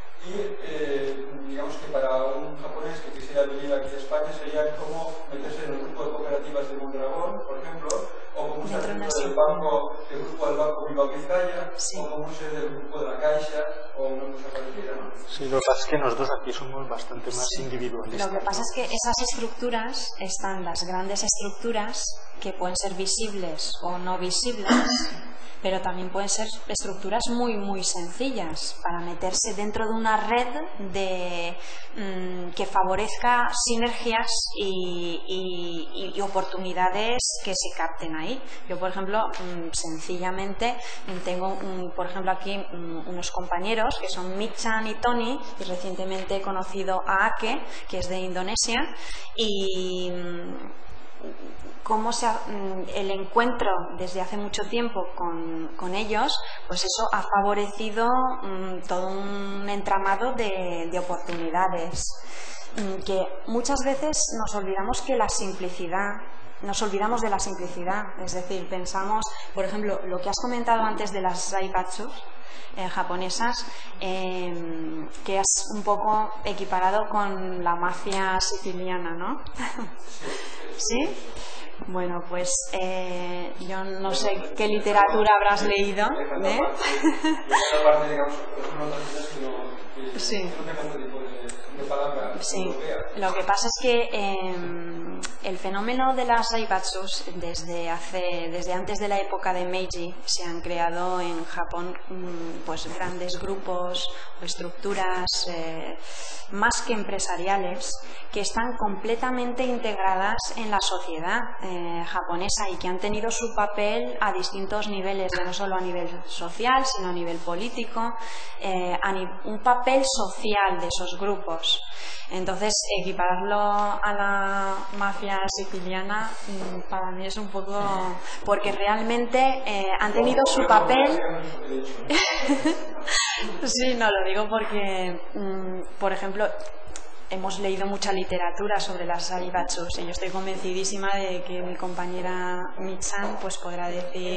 y digamos que para un japonés que quisiera venir aquí a España sería como meterse en el grupo de cooperativas de Mondragón, por ejemplo, o como ser del grupo del Banco Bilbao Vizcaya, o como ser del grupo de la Caixa, o una cosa parecida, ¿no? Sí, lo que pasa es que nosotros aquí somos bastante más individualistas. Lo que pasa es que esas estructuras están, las grandes estructuras, que pueden ser visibles o no visibles, pero también pueden ser estructuras muy muy sencillas para meterse dentro de una red que favorezca sinergias y oportunidades que se capten ahí. Yo, por ejemplo, sencillamente tengo por ejemplo aquí unos compañeros que son Michan y Tony, y recientemente he conocido a Ake, que es de Indonesia, y cómo el encuentro desde hace mucho tiempo con ellos, pues eso ha favorecido todo un entramado de oportunidades, que muchas veces nos olvidamos de la simplicidad, es decir, pensamos, por ejemplo, lo que has comentado antes de las Zaibatsus japonesas, que has un poco equiparado con la mafia siciliana, ¿no? ¿Sí? Bueno, pues yo no sé qué literatura habrás leído, ¿eh? Sí. Sí. Lo que pasa es que el fenómeno de las Zaibatsus desde antes de la época de Meiji se han creado en Japón pues grandes grupos o estructuras más que empresariales que están completamente integradas en la sociedad japonesa y que han tenido su papel a distintos niveles, no solo a nivel social sino a nivel político, un papel social de esos grupos. Entonces, equipararlo a la mafia siciliana para mí es un poco, porque realmente han tenido su papel. Sí, no, lo digo porque por ejemplo, hemos leído mucha literatura sobre las Zaibatsus y yo estoy convencidísima de que mi compañera Michan pues podrá decir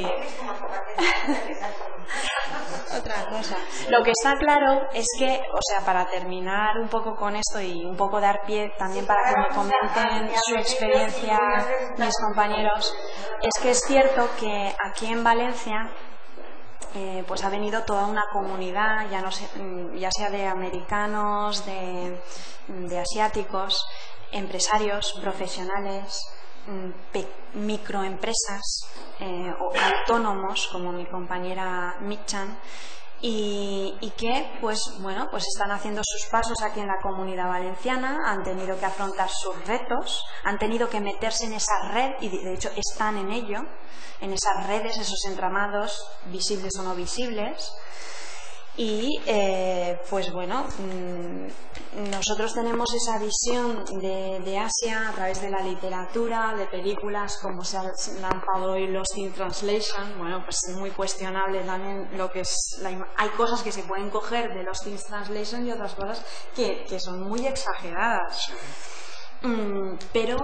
otra cosa. Lo que está claro es que, o sea, para terminar un poco con esto y un poco dar pie también para que me comenten su experiencia mis compañeros, es que es cierto que aquí en Valencia pues ha venido toda una comunidad, ya sea de americanos, de asiáticos, empresarios, profesionales, microempresas o autónomos como mi compañera Michan, y que pues están haciendo sus pasos aquí en la Comunidad Valenciana, han tenido que afrontar sus retos, han tenido que meterse en esa red y de hecho están en ello, en esas redes, esos entramados visibles o no visibles. Y pues bueno, nosotros tenemos esa visión de Asia a través de la literatura, de películas, como se ha lanzado hoy Lost in Translation. Bueno, pues es muy cuestionable también lo que es hay cosas que se pueden coger de Lost in Translation y otras cosas que son muy exageradas. Pero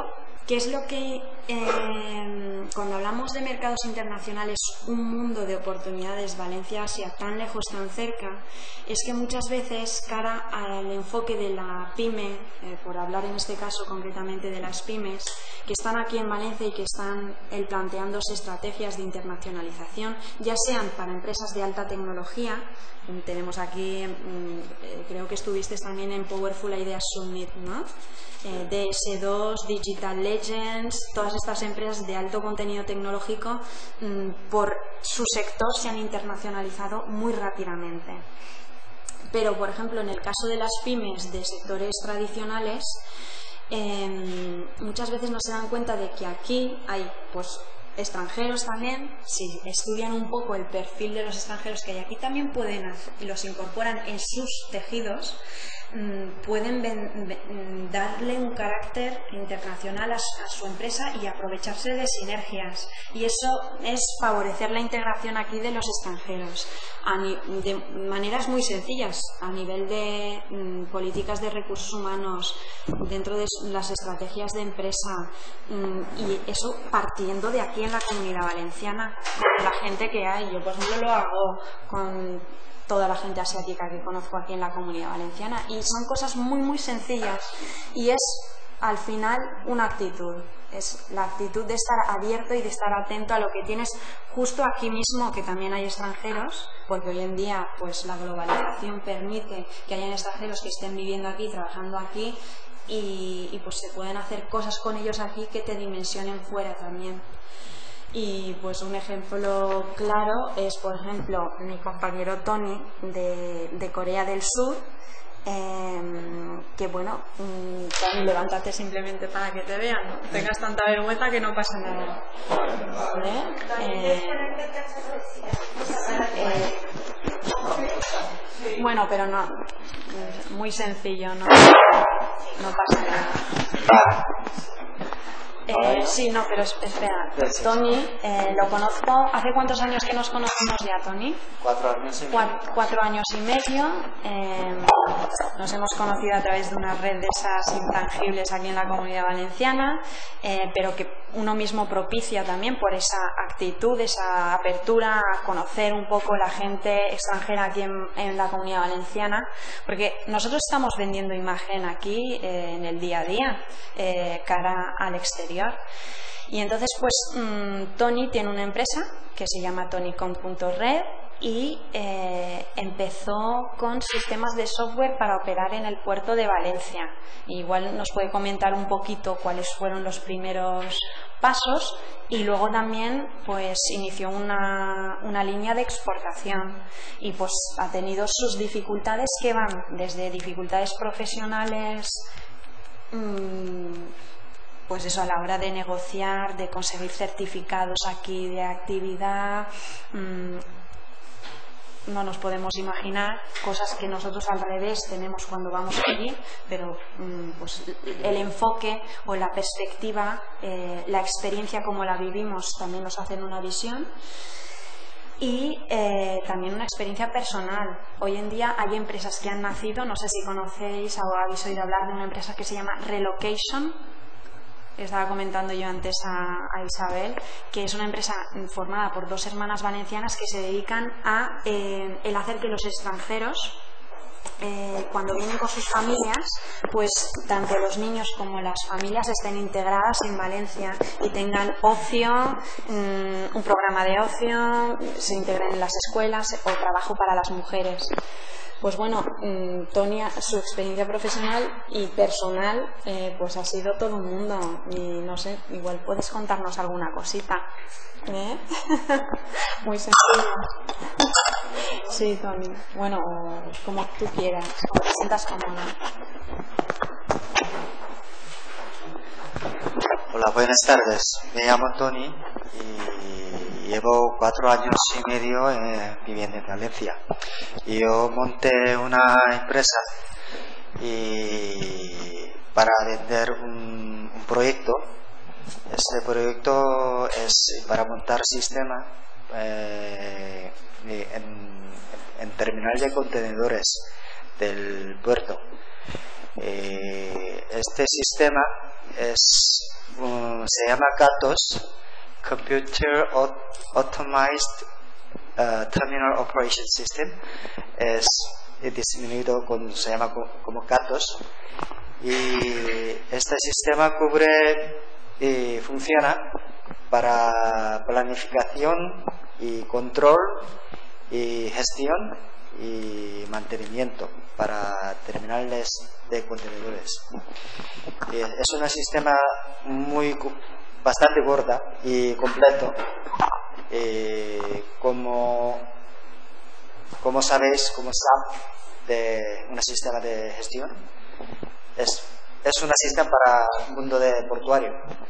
¿Qué es lo que, cuando hablamos de mercados internacionales, un mundo de oportunidades, Valencia-Asia, tan lejos, tan cerca, es que muchas veces, cara al enfoque de la pyme, por hablar en este caso concretamente de las pymes, que están aquí en Valencia y que están planteándose estrategias de internacionalización, ya sean para empresas de alta tecnología, tenemos aquí, creo que estuviste también en Powerful Ideas Summit, ¿no? DS2, Digital Legends, todas estas empresas de alto contenido tecnológico, por su sector se han internacionalizado muy rápidamente. Pero, por ejemplo, en el caso de las pymes de sectores tradicionales, muchas veces no se dan cuenta de que aquí hay, pues, extranjeros también. Si estudian un poco el perfil de los extranjeros que hay aquí, también pueden y los incorporan en sus tejidos, pueden darle un carácter internacional a su empresa y aprovecharse de sinergias, y eso es favorecer la integración aquí de los extranjeros de maneras muy sencillas, a nivel de políticas de recursos humanos, dentro de las estrategias de empresa, y eso partiendo de aquí en la Comunidad Valenciana, con la gente que hay. Yo, por ejemplo, lo hago con toda la gente asiática que conozco aquí en la Comunidad Valenciana, y son cosas muy muy sencillas, y es al final una actitud, es la actitud de estar abierto y de estar atento a lo que tienes justo aquí mismo, que también hay extranjeros, porque hoy en día pues la globalización permite que hayan extranjeros que estén viviendo aquí, trabajando aquí, y pues se pueden hacer cosas con ellos aquí que te dimensionen fuera también. Y pues un ejemplo claro es, por ejemplo, mi compañero Tony de Corea del Sur, que bueno, Tony, levántate simplemente para que te vean, no tengas tanta vergüenza, que no pasa nada. Bueno, pero no, muy sencillo, no pasa nada. Sí, no, pero espera. Tony, lo conozco. ¿Hace cuántos años que nos conocemos ya, Tony? 4 años y medio. 4 años y medio. Nos hemos conocido a través de una red de esas intangibles aquí en la Comunidad Valenciana, pero que uno mismo propicia también por esa actitud, esa apertura a conocer un poco la gente extranjera aquí en la Comunidad Valenciana, porque nosotros estamos vendiendo imagen aquí en el día a día, cara al exterior. Y entonces pues Tony tiene una empresa que se llama tonycom.red y empezó con sistemas de software para operar en el puerto de Valencia. Igual nos puede comentar un poquito cuáles fueron los primeros pasos, y luego también pues inició una línea de exportación, y pues ha tenido sus dificultades, que van desde dificultades profesionales, pues eso, a la hora de negociar, de conseguir certificados aquí de actividad. No nos podemos imaginar cosas que nosotros al revés tenemos cuando vamos allí, pero pues el enfoque o la perspectiva, la experiencia como la vivimos, también nos hacen una visión. Y también una experiencia personal. Hoy en día hay empresas que han nacido, no sé si conocéis o habéis oído hablar de una empresa que se llama Relocation. Estaba comentando yo antes a Isabel, que es una empresa formada por 2 hermanas valencianas que se dedican a el hacer que los extranjeros, cuando vienen con sus familias, pues tanto los niños como las familias estén integradas en Valencia y tengan ocio, un programa de ocio, se integren en las escuelas o trabajo para las mujeres. Pues bueno, Tony, su experiencia profesional y personal, pues ha sido todo un mundo, y no sé, igual puedes contarnos alguna cosita, ¿eh? Muy sencillo. Sí, Tony. Bueno, como tú quieras, como te sientas cómoda. Hola, buenas tardes. Me llamo Tony y llevo 4 años y medio viviendo en Valencia. Yo monté una empresa y para vender un proyecto. Este proyecto es para montar sistema en terminal de contenedores del puerto. Este sistema es se llama CATOS, Computer Automized Terminal Operation System, es disminuido se llama como CATOS, y este sistema cubre y funciona para planificación y control y gestión y mantenimiento para terminales de contenedores. Es un sistema bastante gorda y completo. Como sabéis, como SAP de un sistema de gestión, es un sistema para el mundo de portuario.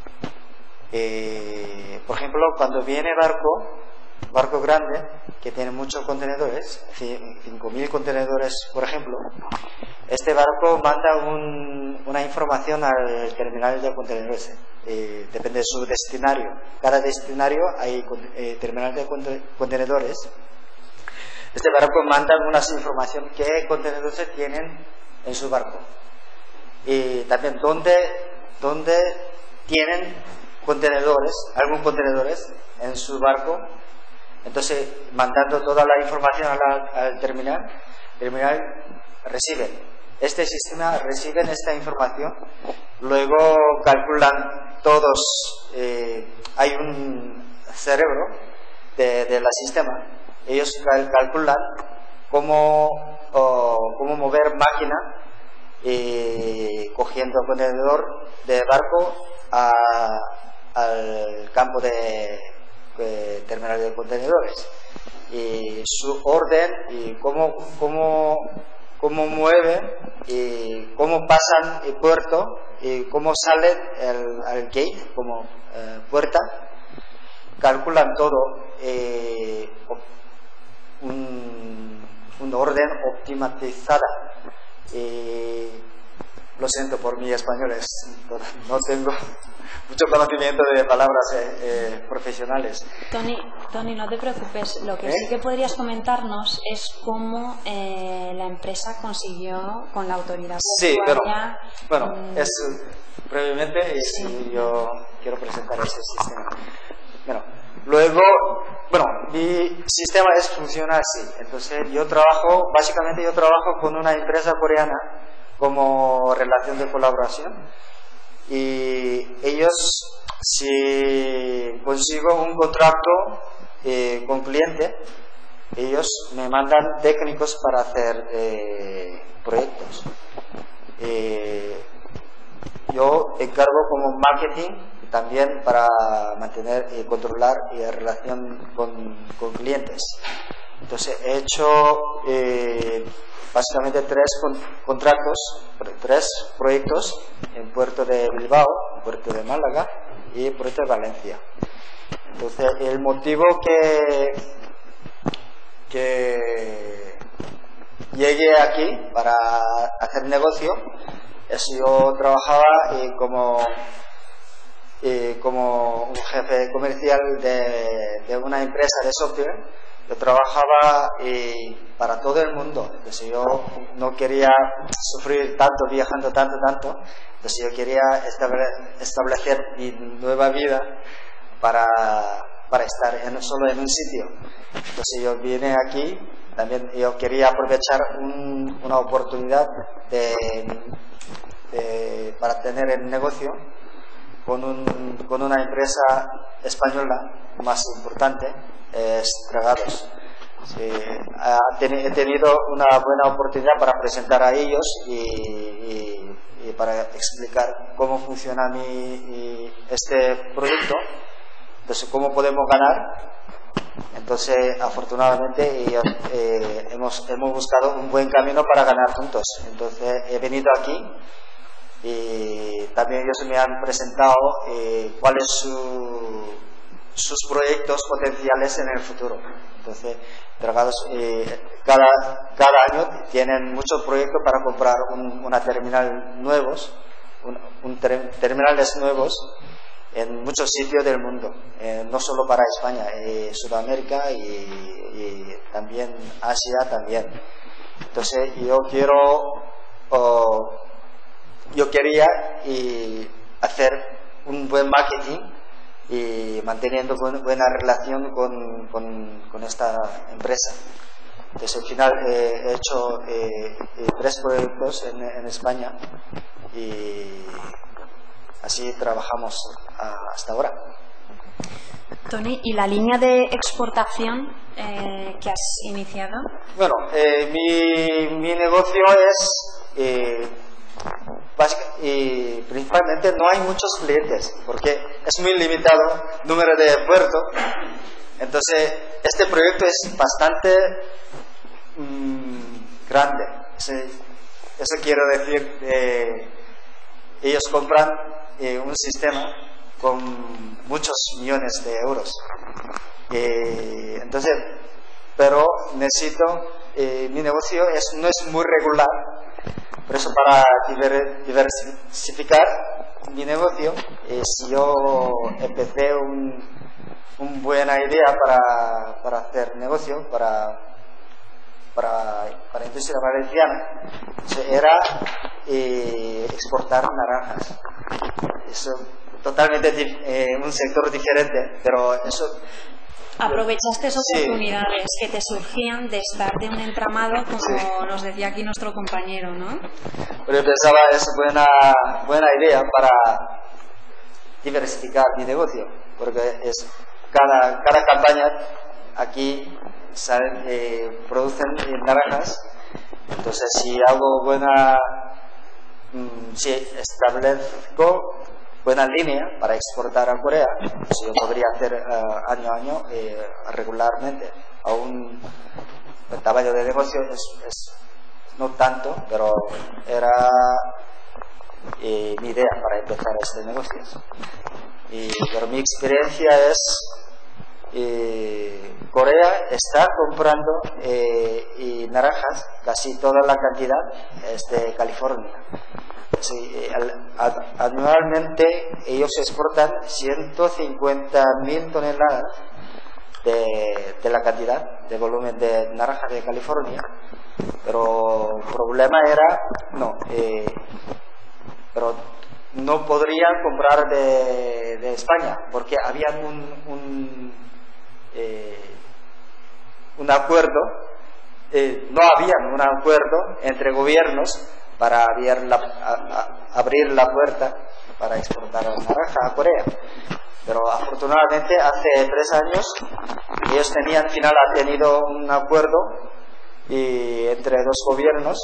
Por ejemplo, cuando viene barco grande que tiene muchos contenedores, 5.000 contenedores por ejemplo, este barco manda una información al terminal de contenedores. Depende de su destinario. Cada destinario hay terminal de contenedores. Este barco manda una información qué contenedores tienen en su barco y también dónde tienen algunos contenedores en su barco. Entonces, mandando toda la información al terminal, el terminal este sistema recibe esta información, luego calculan todos, hay un cerebro del sistema, ellos calculan cómo mover máquina cogiendo el contenedor de barco al campo de terminal de contenedores, y su orden y cómo mueve y cómo pasan el puerto y cómo sale al gate como puerta, calculan todo, un orden optimizada. Lo siento por mi español, no tengo mucho conocimiento de palabras profesionales. Tony, no te preocupes. Lo que sí que podrías comentarnos es cómo la empresa consiguió con la autoridad portuaria. Sí, bueno, brevemente yo quiero presentar ese sistema. Luego, mi sistema funciona así. Entonces, básicamente yo trabajo con una empresa coreana como relación de colaboración, y ellos, si consigo un contrato con cliente, ellos me mandan técnicos para hacer proyectos. Yo encargo como marketing también para mantener y controlar la relación con clientes. Entonces he hecho básicamente 3 proyectos en Puerto de Bilbao, Puerto de Málaga y Puerto de Valencia. Entonces el motivo que llegué aquí para hacer negocio es que yo trabajaba como un jefe comercial de una empresa de software. Yo trabajaba para todo el mundo, entonces yo no quería sufrir tanto, viajando tanto, entonces yo quería establecer mi nueva vida para estar solo en un sitio. Entonces yo vine aquí, también yo quería aprovechar una oportunidad para tener el negocio con una empresa española más importante, es Dragados. He tenido una buena oportunidad para presentar a ellos y para explicar cómo funciona este proyecto, entonces cómo podemos ganar. Entonces afortunadamente hemos buscado un buen camino para ganar juntos. Entonces he venido aquí y también ellos me han presentado cuáles sus proyectos potenciales en el futuro. Entonces Dragados cada año tienen muchos proyectos para comprar terminales nuevos en muchos sitios del mundo, no solo para España, Sudamérica y también Asia también. Entonces yo quería hacer un buen marketing y manteniendo buena relación con esta empresa. Entonces al final he hecho 3 proyectos en España y así trabajamos hasta ahora. Tony, ¿y la línea de exportación que has iniciado? Bueno, mi negocio es principalmente no hay muchos clientes porque es muy limitado el número de puertos. Entonces este proyecto es bastante grande. Eso quiero decir, ellos compran un sistema con muchos millones de euros. Entonces, pero necesito, mi negocio no es muy regular, por eso para diversificar mi negocio, si yo empecé una buena idea para hacer negocio, para industria valenciana, era exportar naranjas. Eso totalmente un sector diferente, pero eso aprovechaste oportunidades que te surgían de estar de un entramado, como nos decía aquí nuestro compañero, ¿no? Pero pensaba es buena idea para diversificar mi negocio, porque es cada campaña aquí producen naranjas. Entonces si hago si establezco buena línea para exportar a Corea, pues yo podría hacer año a año regularmente. Aún el tamaño de negocio es no tanto, pero era mi idea para empezar este negocio. Pero mi experiencia es Corea está comprando naranjas, casi toda la cantidad es de California. Sí, anualmente ellos exportan 150.000 toneladas de la cantidad de volumen de naranja de California, pero el problema era pero no podrían comprar de España porque había un acuerdo, no había un acuerdo entre gobiernos para abrir la puerta para exportar naranja a Corea. Pero afortunadamente hace 3 años ellos al final han tenido un acuerdo entre 2 gobiernos,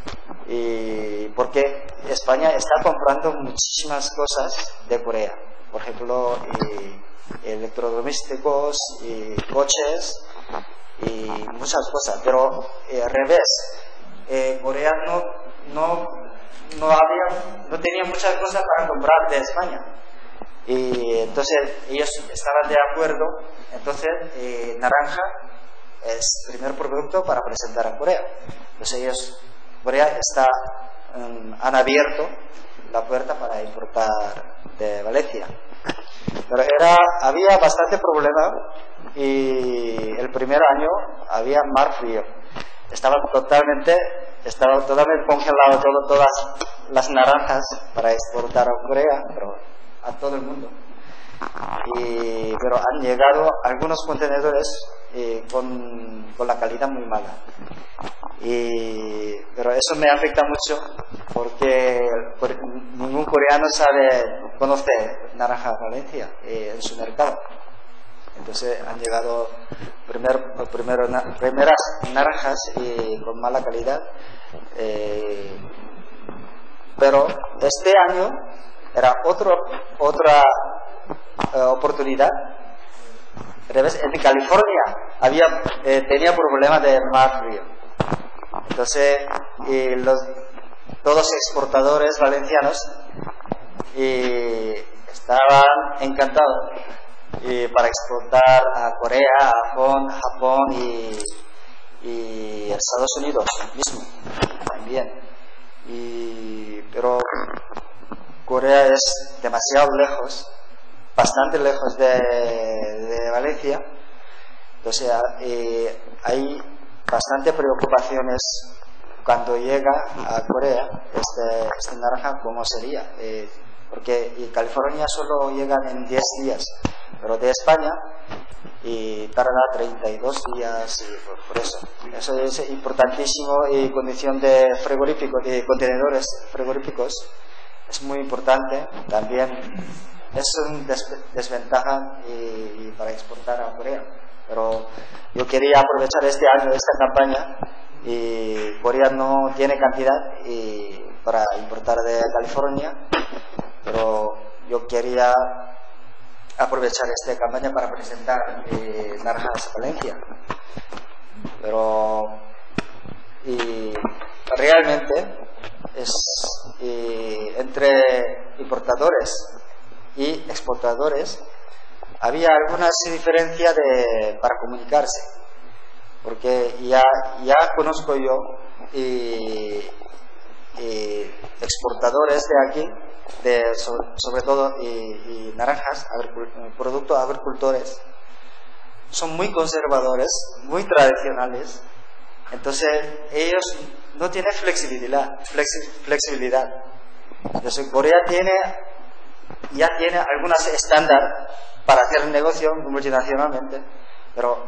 porque España está comprando muchísimas cosas de Corea, por ejemplo electrodomésticos y coches y muchas cosas, pero al revés, Corea no tenía muchas cosas para comprar de España, y entonces ellos estaban de acuerdo. Entonces naranja es el primer producto para presentar a Corea. Entonces Corea han abierto la puerta para importar de Valencia, pero había bastante problema, y el primer año había mar frío, estaba totalmente congelado todas las naranjas para exportar a Corea, pero a todo el mundo. Pero han llegado algunos contenedores con la calidad muy mala, pero eso me afecta mucho porque ningún coreano conoce naranja Valencia en su mercado. Entonces han llegado primeras naranjas con mala calidad, pero este año era otra oportunidad. En California tenía problemas de mar frío. Entonces todos los exportadores valencianos estaban encantados para exportar a Corea, a Japón y Estados Unidos mismo también. Pero Corea es demasiado lejos, bastante lejos de Valencia. Entonces hay bastante preocupaciones cuando llega a Corea este naranja, cómo sería, porque en California solo llegan en 10 días, pero de España y tarda 32 días y por eso es importantísimo. Y condición de frigorífico, de contenedores frigoríficos es muy importante también. Es una desventaja y para exportar a Corea, pero yo quería aprovechar este año, esta campaña, y Corea no tiene cantidad para importar de California, pero yo quería aprovechar esta campaña para presentar naranjas Valencia. Pero realmente es entre importadores y exportadores había algunas diferencias para comunicarse, porque ya conozco yo exportadores de aquí, sobre todo y naranjas, productos agricultores, son muy conservadores, muy tradicionales. Entonces ellos no tienen flexibilidad. Entonces Corea ya tiene algunos estándares para hacer negocio multinacionalmente, pero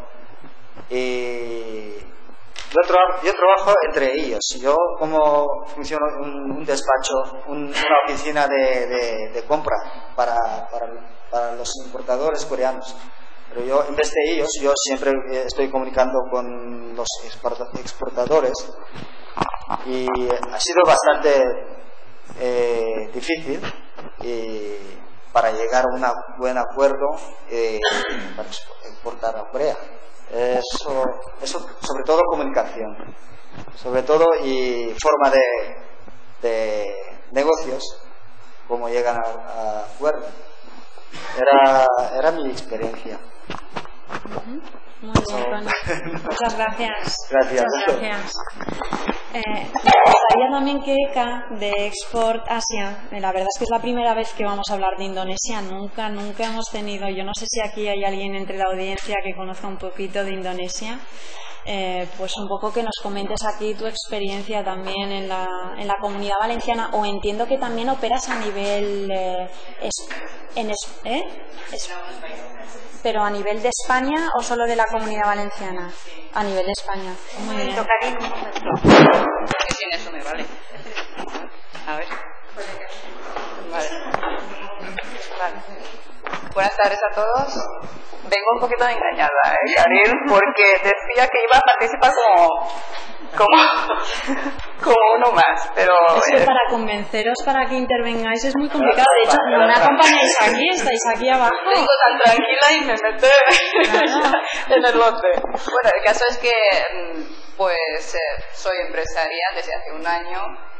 yo trabajo entre ellos. Yo como funciono un despacho, una oficina de compra para los importadores coreanos. Pero yo, en vez de ellos, yo siempre estoy comunicando con los exportadores, y ha sido bastante difícil para llegar a un buen acuerdo para exportar a Corea. Eso sobre todo comunicación, sobre todo y forma de negocios, cómo llegan a acuerdo. Era mi experiencia. Muy bien, Ronnie. Muchas gracias. Gracias. Muchas gracias. Me gustaría también que Eka, de Export Asia, la verdad es que es la primera vez que vamos a hablar de Indonesia. Nunca hemos tenido, yo no sé si aquí hay alguien entre la audiencia que conozca un poquito de Indonesia. Pues un poco que nos comentes aquí tu experiencia también en la Comunidad Valenciana, o entiendo que también operas a nivel pero a nivel de España o solo de la Comunidad Valenciana. A nivel de España. Muy bien. Sin eso me vale. A ver. Vale. Buenas tardes a todos. Vengo un poquito engañada, Karil, porque decía que iba a participar como uno más, pero... Es que para convenceros para que intervengáis es muy complicado. De hecho, no me acompañáis aquí, estáis aquí abajo. Vengo tan tranquila y me meto en el lote. Bueno, el caso es que pues soy empresaria desde hace un año.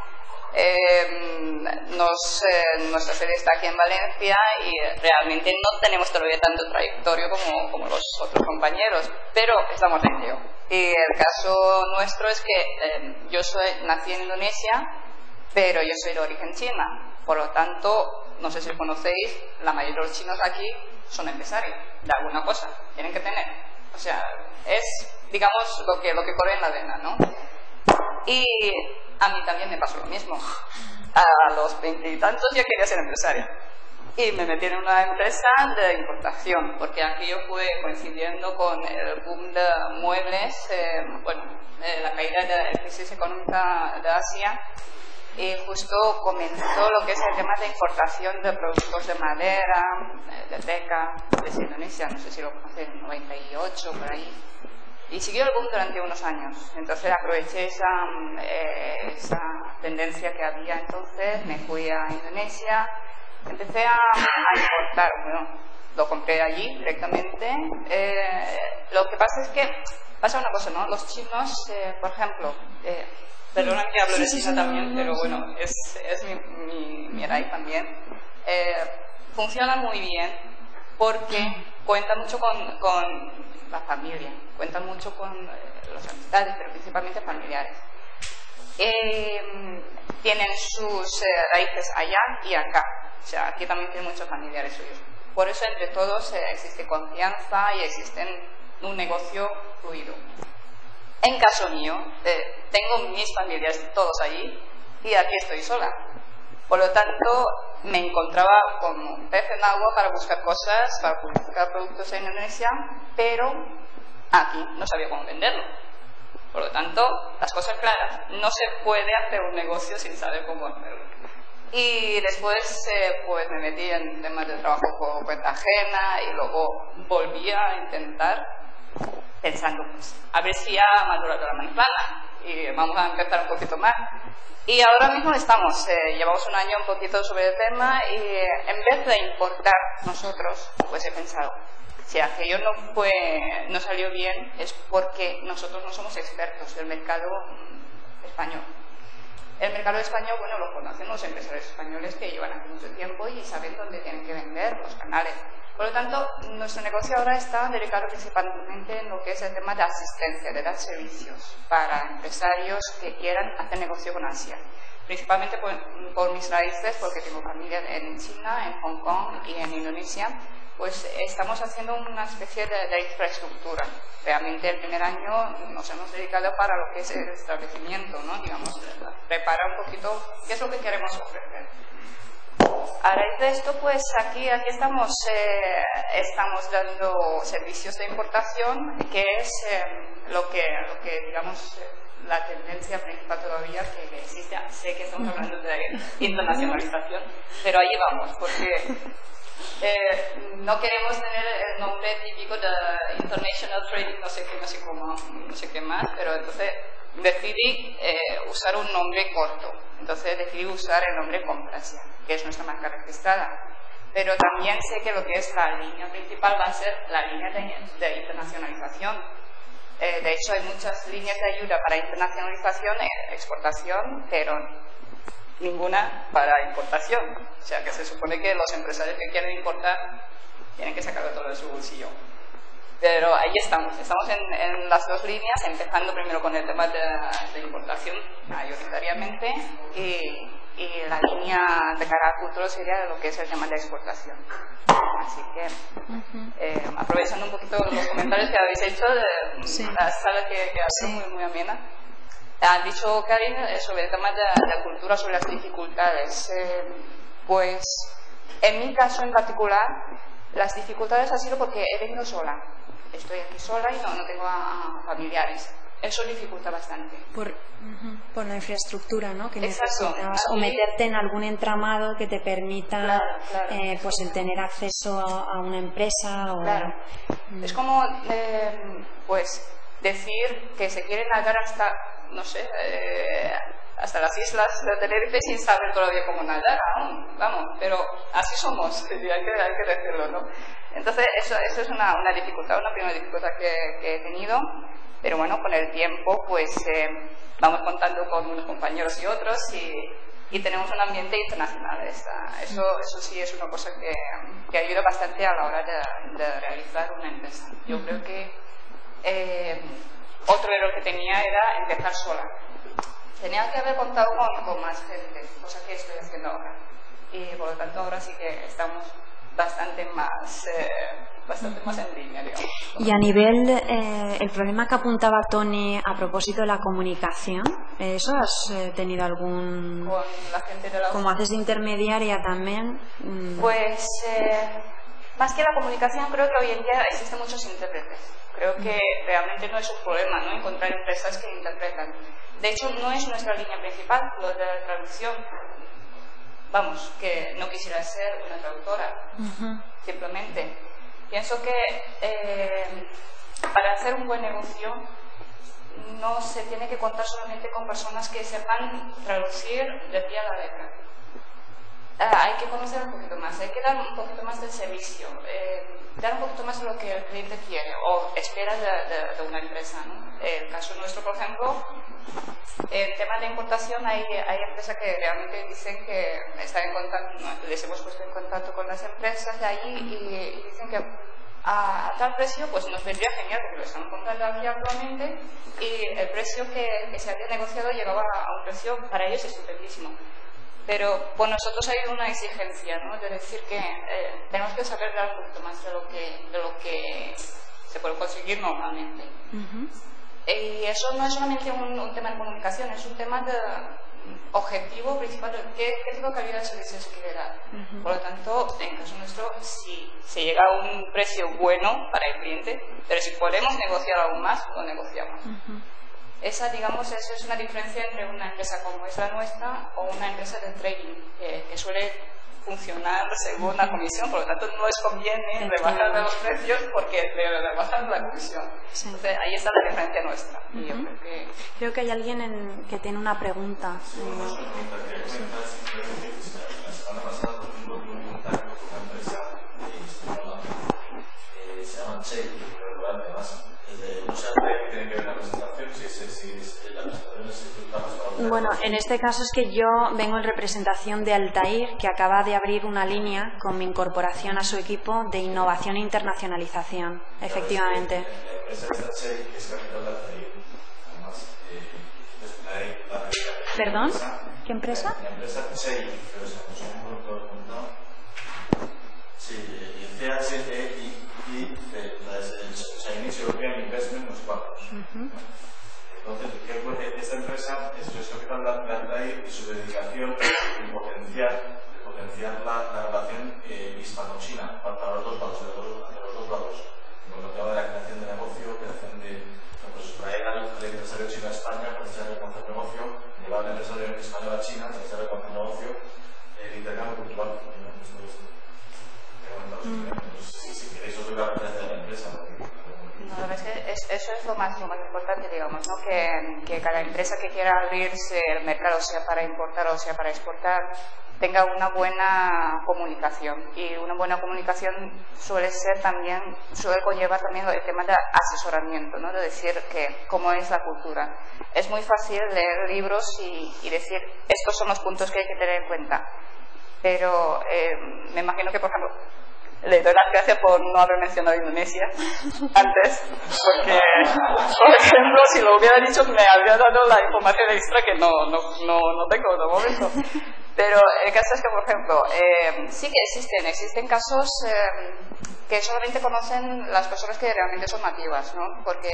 Nuestra sede está aquí en Valencia y realmente no tenemos todavía tanto trayectoria como los otros compañeros, pero estamos en ello. Y el caso nuestro es que yo nací en Indonesia, pero yo soy de origen china. Por lo tanto, no sé si conocéis, la mayoría de los chinos aquí son empresarios de alguna cosa, tienen que tener. O sea, es, digamos, lo que corre en la vena, ¿no? Y a mí también me pasó lo mismo. A los 20 y tantos ya quería ser empresaria. Y me metí en una empresa de importación, porque aquí yo fui coincidiendo con el boom de muebles, la caída de la crisis económica de Asia, y justo comenzó lo que es el tema de importación de productos de madera, de teca, desde Indonesia, no sé si lo conocen, en 98, por ahí. Y siguió el boom durante unos años. Entonces aproveché esa tendencia que había entonces, me fui a Indonesia, empecé a importar, bueno, lo compré allí directamente. Lo que pasa es que pasa una cosa, ¿no? Los chinos, por ejemplo, perdona que hablo de China también, pero bueno, es mi raíz también, funcionan muy bien porque cuentan mucho con la familia, cuentan mucho con las amistades, pero principalmente familiares. Tienen sus raíces allá y acá, o sea, aquí también tienen muchos familiares suyos. Por eso entre todos existe confianza y existe un negocio fluido. En caso mío, tengo mis familiares todos allí y aquí estoy sola. Por lo tanto, me encontraba como un pez en agua para buscar cosas, para publicar productos en Indonesia, pero aquí no sabía cómo venderlo. Por lo tanto, las cosas claras, no se puede hacer un negocio sin saber cómo hacerlo. Y después pues me metí en temas de trabajo por cuenta ajena y luego volví a intentar pensando, pues, a ver si ha madurado la manzana y vamos a empezar un poquito más. Y ahora mismo llevamos un año un poquito sobre el tema y en vez de importar nosotros, pues he pensado, si aquello no salió bien es porque nosotros no somos expertos del mercado español. El mercado español, bueno, lo conocen los empresarios españoles que llevan aquí mucho tiempo y saben dónde tienen que vender, los canales. Por lo tanto, nuestro negocio ahora está dedicado principalmente en lo que es el tema de asistencia, de dar servicios para empresarios que quieran hacer negocio con Asia. Principalmente por mis raíces, porque tengo familia en China, en Hong Kong y en Indonesia, pues estamos haciendo una especie de infraestructura. Realmente el primer año nos hemos dedicado para lo que es el establecimiento, ¿no? Digamos, preparar un poquito qué es lo que queremos ofrecer. A raíz de esto, pues aquí estamos dando servicios de importación, que es lo que digamos, la tendencia principal todavía que existe. Sé que estamos hablando de internacionalización, pero ahí vamos, porque no queremos tener el nombre típico de International Trading, no sé qué más, pero entonces decidí usar un nombre corto. Entonces decidí usar el nombre Comprasia, que es nuestra marca registrada. Pero también sé que lo que es la línea principal va a ser la línea de internacionalización. De hecho, hay muchas líneas de ayuda para internacionalización e exportación, pero ninguna para importación. O sea, que se supone que los empresarios que quieren importar tienen que sacarlo todo de su bolsillo. Pero ahí estamos en las dos líneas, empezando primero con el tema de importación mayoritariamente y la línea de cara al futuro sería lo que es el tema de exportación. Así que aprovechando un poquito los comentarios que habéis hecho de la sala que ha sido muy amena. Ha dicho Karin sobre el tema de la cultura, sobre las dificultades. Pues en mi caso en particular, las dificultades han sido porque he venido sola. Estoy aquí sola y no tengo a familiares. Eso dificulta bastante. Por la infraestructura, ¿no? Que exacto. Necesitas, o meterte en algún entramado que te permita pues el tener acceso a una empresa. Claro. Es como pues decir que se quieren nadar hasta, no sé, hasta las islas de Tenerife sin saber todavía cómo nadar aún, vamos, pero así somos, hay que decirlo, ¿no? Entonces eso es una dificultad, una primera dificultad que he tenido, pero bueno, con el tiempo pues vamos contando con unos compañeros y otros y tenemos un ambiente internacional. Eso sí es una cosa que ayuda bastante a la hora de realizar una empresa. Yo creo que otro error que tenía era empezar sola. Tenía que haber contado con más gente, cosa que estoy haciendo ahora. Y por lo tanto ahora sí que estamos bastante más en línea, digamos. Y a nivel, el problema que apuntaba Tony a propósito de la comunicación, ¿eso has tenido algún...? Con la gente de la... Como haces de intermediaria también... Pues, más que la comunicación, creo que hoy en día existen muchos intérpretes. Creo que realmente no es un problema, ¿no?, encontrar empresas que interpretan. De hecho, no es nuestra línea principal, lo de la traducción. Vamos, que no quisiera ser una traductora, simplemente. Pienso que para hacer un buen negocio no se tiene que contar solamente con personas que sepan traducir de pie a la letra. Hay que conocer un poquito más, hay que dar un poquito más del servicio, dar un poquito más de lo que el cliente quiere o espera de una empresa, ¿no? El caso nuestro, por ejemplo, el tema de importación, hay empresas que realmente dicen que están en contacto, les hemos puesto en contacto con las empresas de allí y dicen que a tal precio pues nos vendría genial porque lo estamos comprando aquí actualmente y el precio que se había negociado llegaba a un precio para ellos estupendísimo. Pero por nosotros hay una exigencia, ¿no?, de decir que tenemos que saber dar un poquito más de lo que se puede conseguir normalmente. Y eso no es solamente un tema de comunicación, es un tema objetivo principal de qué tipo de calidad de servicio se quiere dar. Por lo tanto, en el caso nuestro, si se llega a un precio bueno para el cliente, pero si podemos negociar aún más, lo negociamos. Esa, digamos, eso es una diferencia entre una empresa como es la nuestra o una empresa de trading, que suele funcionar según la comisión, por lo tanto no les conviene rebajar los precios porque le rebajan la comisión. Sí. Entonces ahí está la diferencia nuestra. Y yo creo que hay alguien que tiene una pregunta. Una pregunta que comentas, la semana pasada tuvimos un contacto con una empresa española, se llama Check, pero además no sé qué tiene que ver la presentación, si la presentación es bueno, en este caso es que yo vengo en representación de Altair, que acaba de abrir una línea con mi incorporación a su equipo de innovación e internacionalización, efectivamente. La empresa está Check, que es capital de Altair. Además, ¿Perdón? ¿Qué empresa? La empresa Check, pero se puso un producto apuntado. Sí, y CHE y el Chinese European Investment, los cuatro. Entonces, esta empresa es capital de Altair y su dedicación es potenciar la relación hispano-china para los dos lados, hacia los dos lados. Con el tema de la creación de negocio, creación de traer al empresario chino a España, para echar el concepto de negocio, llevar al empresario español a China, para echar el concepto de negocio, el intercambio cultural. Si queréis os doy la referencia de la empresa. No, la verdad es que eso es lo más importante, digamos, ¿no? Que cada empresa que quiera abrirse el mercado, sea para importar o sea para exportar, tenga una buena comunicación. Y una buena comunicación suele conllevar también el tema de asesoramiento, ¿no? De decir que cómo es la cultura. Es muy fácil leer libros y decir estos son los puntos que hay que tener en cuenta. Pero me imagino que, por ejemplo, le doy las gracias por no haber mencionado Indonesia antes, porque, por ejemplo, si lo hubiera dicho me habría dado la información extra que no tengo de momento. Pero el caso es que, por ejemplo, sí que existen casos que solamente conocen las personas que realmente son nativas, ¿no? Porque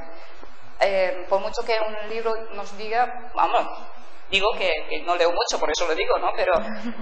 por mucho que un libro nos diga, vamos, digo que no leo mucho, por eso lo digo, ¿no? Pero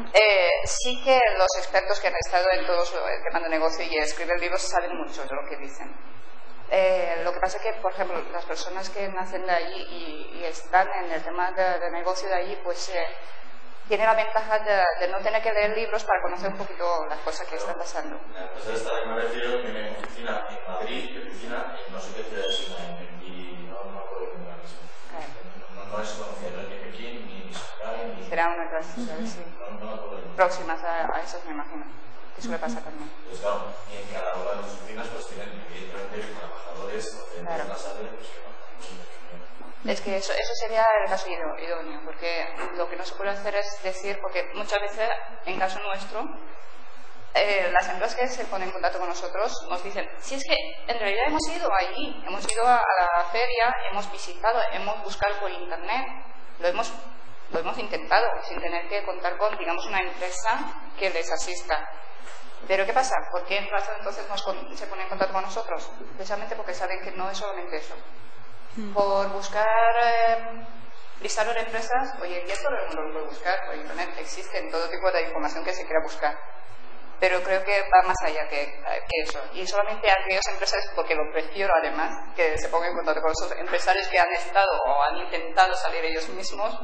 sí que los expertos que han estado en todo el tema de negocio y escriben libros saben mucho de lo que dicen. Lo que pasa es que, por ejemplo, las personas que nacen de allí y están en el tema de negocio de allí, pues tienen la ventaja de no tener que leer libros para conocer un poquito las cosas que están pasando. La empresa esta me refiero que tiene oficina en Madrid y oficina en no sé qué ciudad de China, y no me acuerdo cómo era mismo. No es conocida ni Pekín, ni Shanghái, ni... Será una de las ciudades, sí. Próximas a esas, me imagino, que suele pasar también. Pues claro, y en cada una de las oficinas pues tienen evidentemente trabajadores o trabajadores pues que no. Es que eso sería el caso idóneo, porque lo que no se puede hacer es decir, porque muchas veces, en caso nuestro, las empresas que se ponen en contacto con nosotros nos dicen, si es que en realidad hemos ido allí, hemos ido a la feria, hemos visitado, hemos buscado por internet, lo hemos intentado sin tener que contar con, digamos, una empresa que les asista. Pero ¿qué pasa? ¿Por qué razón entonces se ponen en contacto con nosotros? Precisamente porque saben que no es solamente eso. Por buscar listado de empresas, hoy en día todo el mundo lo puede buscar por internet, existen todo tipo de información que se quiera buscar, pero creo que va más allá que eso, y solamente aquellas empresas, porque lo prefiero además, que se pongan en contacto con esos empresarios que han estado o han intentado salir ellos mismos,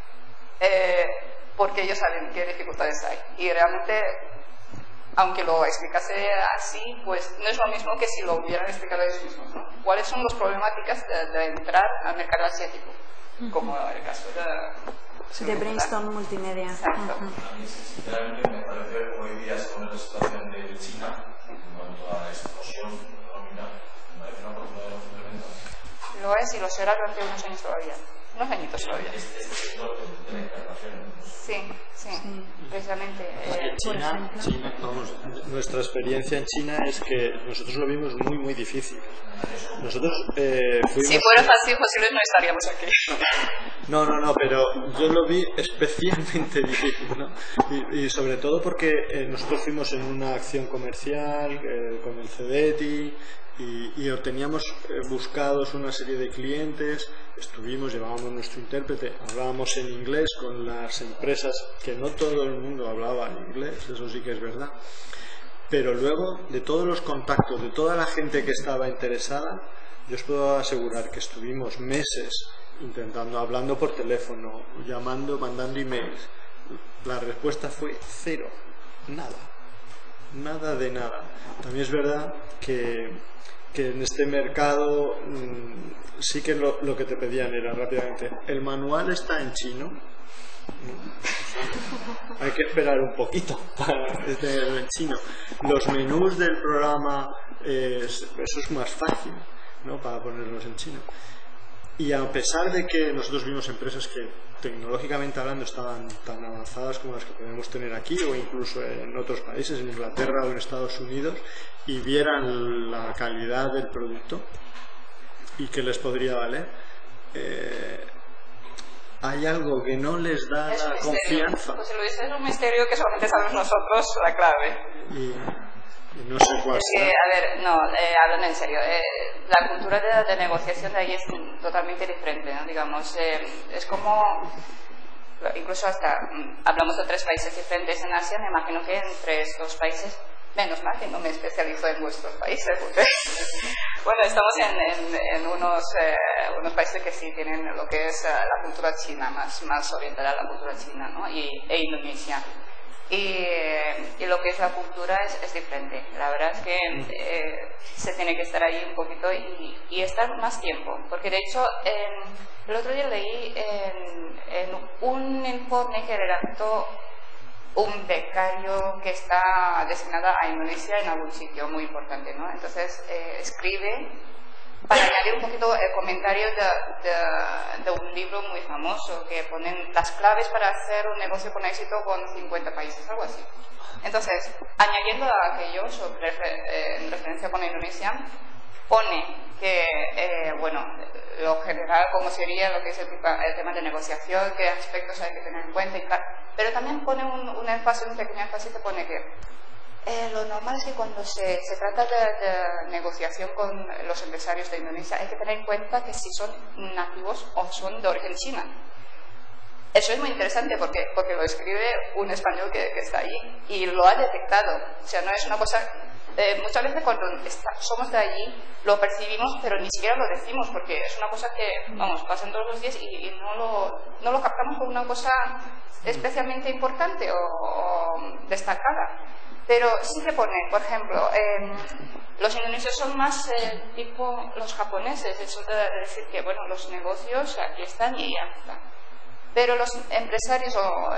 porque ellos saben qué dificultades hay, y realmente, aunque lo explicase así, pues no es lo mismo que si lo hubieran explicado ellos mismos, ¿no? ¿Cuáles son las problemáticas de entrar al mercado asiático? Como el caso de Brainstorm Multimedia. Exacto. A mí, sinceramente, me parece que hoy día, según la situación de China, en cuanto a la explosión económica, me parece una oportunidad de complemento. Lo es y lo será durante unos años todavía. Unos añitos todavía. Este sector de la internación. Sí, precisamente. China, vamos, nuestra experiencia en China es que nosotros lo vimos muy, muy difícil. Nosotros fuimos... Si fuera fácil, posible no estaríamos aquí. No, pero yo lo vi especialmente difícil, ¿no? Y sobre todo porque nosotros fuimos en una acción comercial con el CDETI, y teníamos buscados una serie de clientes, llevábamos nuestro intérprete, hablábamos en inglés con las empresas, que no todo el mundo hablaba en inglés, eso sí que es verdad, pero luego de todos los contactos, de toda la gente que estaba interesada, yo os puedo asegurar que estuvimos meses hablando por teléfono, llamando, mandando emails. La respuesta fue cero, nada de nada. También es verdad que en este mercado sí que lo que te pedían era rápidamente: el manual está en chino, hay que esperar un poquito para tenerlo en chino. Los menús del programa, eso es más fácil, ¿no?, para ponerlos en chino. Y a pesar de que nosotros vimos empresas que tecnológicamente hablando estaban tan avanzadas como las que podemos tener aquí o incluso en otros países, en Inglaterra o en Estados Unidos, y vieran la calidad del producto y que les podría valer, hay algo que no les da la confianza. Pues Luis, es un misterio que solamente sabemos nosotros la clave. Y no sé cuál será. A ver, no, hablando en serio, la cultura de negociación de ahí es totalmente diferente, ¿no? Digamos, es como, incluso hasta, hablamos de 3 países diferentes en Asia, me imagino que entre estos países, menos mal que no me especializo en vuestros países, porque, bueno, estamos en unos países que sí tienen lo que es la cultura china, más orientada a la cultura china, ¿no?, e Indonesia. Y lo que es la cultura es diferente. La verdad es que se tiene que estar ahí un poquito y estar más tiempo. Porque de hecho, el otro día leí en un informe que redactó un becario que está designado a Indonesia en algún sitio muy importante, ¿no? Entonces escribe para añadir un poquito el comentario de un libro muy famoso que ponen las claves para hacer un negocio con éxito con 50 países, algo así. Entonces, añadiendo a aquello en referencia con Indonesia, pone que, bueno, lo general, como sería lo que es el tema de negociación, qué aspectos hay que tener en cuenta, pero también pone un énfasis, un pequeño énfasis que pone que lo normal es que cuando se trata de negociación con los empresarios de Indonesia hay que tener en cuenta que si son nativos o son de origen china. Eso es muy interesante porque lo escribe un español que está ahí y lo ha detectado. O sea, no es una cosa... muchas veces cuando somos de allí lo percibimos, pero ni siquiera lo decimos porque es una cosa que, vamos, pasan todos los días y no lo captamos como una cosa especialmente importante o destacada. Pero sí que pone, por ejemplo, los indonesios son más tipo los japoneses, eso de decir que, bueno, los negocios aquí están y ya está. Pero los empresarios,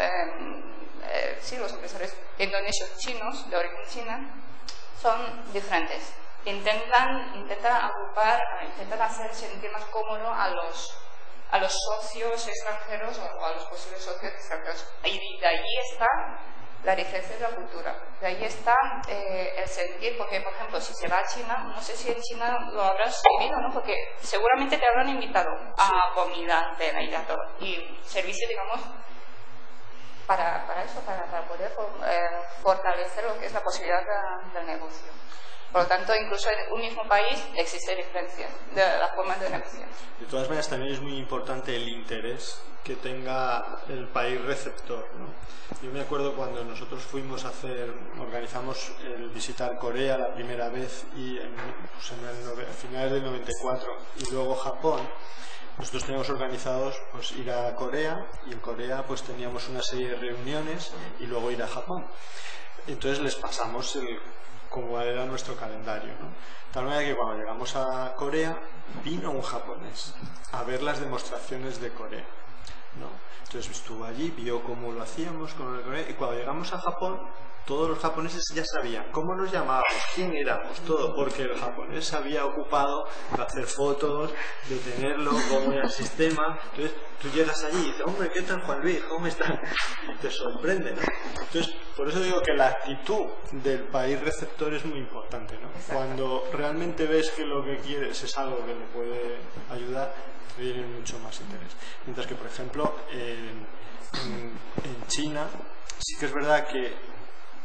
los empresarios indonesios chinos, de origen china, son diferentes. Intentan agrupar, intentan hacer sentir más cómodo a los socios extranjeros o a los posibles socios extranjeros. Y de ahí está la diferencia de la cultura. De ahí está el sentir, porque por ejemplo si se va a China, no sé si en China lo habrás vivido, ¿no? Porque seguramente te habrán invitado a comida, cena y todo, y servicio, digamos, para eso, para poder fortalecer lo que es la posibilidad del negocio. Por lo tanto, incluso en un mismo país existe diferencia de las formas de negociar. De todas maneras, también es muy importante el interés que tenga el país receptor, ¿no? Yo me acuerdo cuando nosotros organizamos el visitar Corea la primera vez y a finales del 94 y luego Japón. Nosotros teníamos organizados pues ir a Corea y en Corea pues teníamos una serie de reuniones y luego ir a Japón. Entonces les pasamos como era nuestro calendario, ¿no? De tal manera que cuando llegamos a Corea vino un japonés a ver las demostraciones de Corea, ¿no? Entonces estuvo allí, vio cómo lo hacíamos con el Corea, y cuando llegamos a Japón todos los japoneses ya sabían cómo nos llamábamos, quién éramos, todo, porque el japonés se había ocupado de hacer fotos, de tenerlo, cómo era el sistema. Entonces tú llegas allí y dices, hombre, ¿qué tal Juan Luis? ¿Cómo está? Te sorprende, ¿no? Entonces, por eso digo que la actitud del país receptor es muy importante, ¿no? Cuando realmente ves que lo que quieres es algo que le puede ayudar, tiene mucho más interés. Mientras que, por ejemplo, en China sí que es verdad que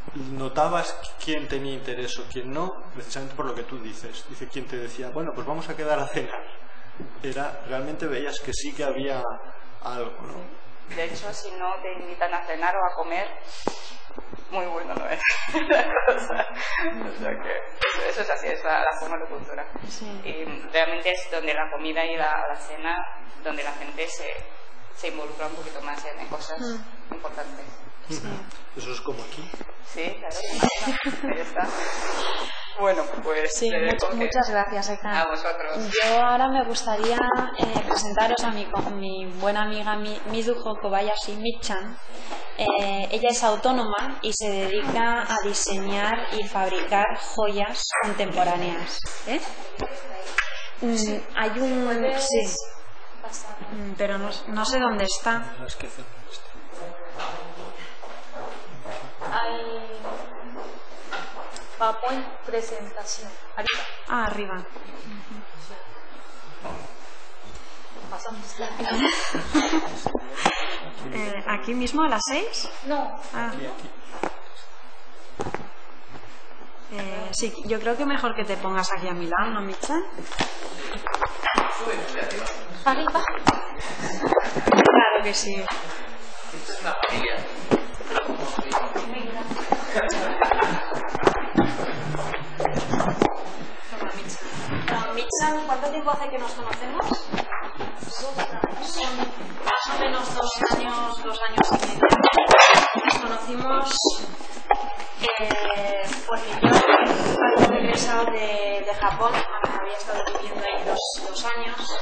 notabas quién tenía interés o quién no, precisamente por lo que tú dices. Dice quien te decía, bueno, pues vamos a quedar a cenar. Realmente veías que sí que había algo, ¿no? De hecho, si no te invitan a cenar o a comer, muy bueno no es la cosa. O sea que eso es así, es la forma de cultura. Sí. Y realmente es donde la comida y la cena, donde la gente se involucra un poquito más en cosas importantes. Sí. Eso es como aquí. Sí, claro. Ahí está. Bueno, pues Sí, muchas gracias, Ektan. a vosotros. Yo ahora me gustaría presentaros a mi buena amiga Mizuho Kobayashi Michan. Ella es autónoma y se dedica a diseñar y fabricar joyas contemporáneas. Hay un... Sí. Pero no sé dónde está. Hay PowerPoint presentación. Arriba. Ah, arriba. Pasamos la ¿Aquí mismo a las 6? No. Ah. Sí, yo creo que mejor que te pongas aquí a mi lado, ¿no, Michan? Arriba. Claro que sí. Es una familia. Michan, ¿cuánto tiempo hace que nos conocemos? Son más o menos 2 años y medio. Nos conocimos porque yo había regresado de Japón, había estado viviendo ahí dos años.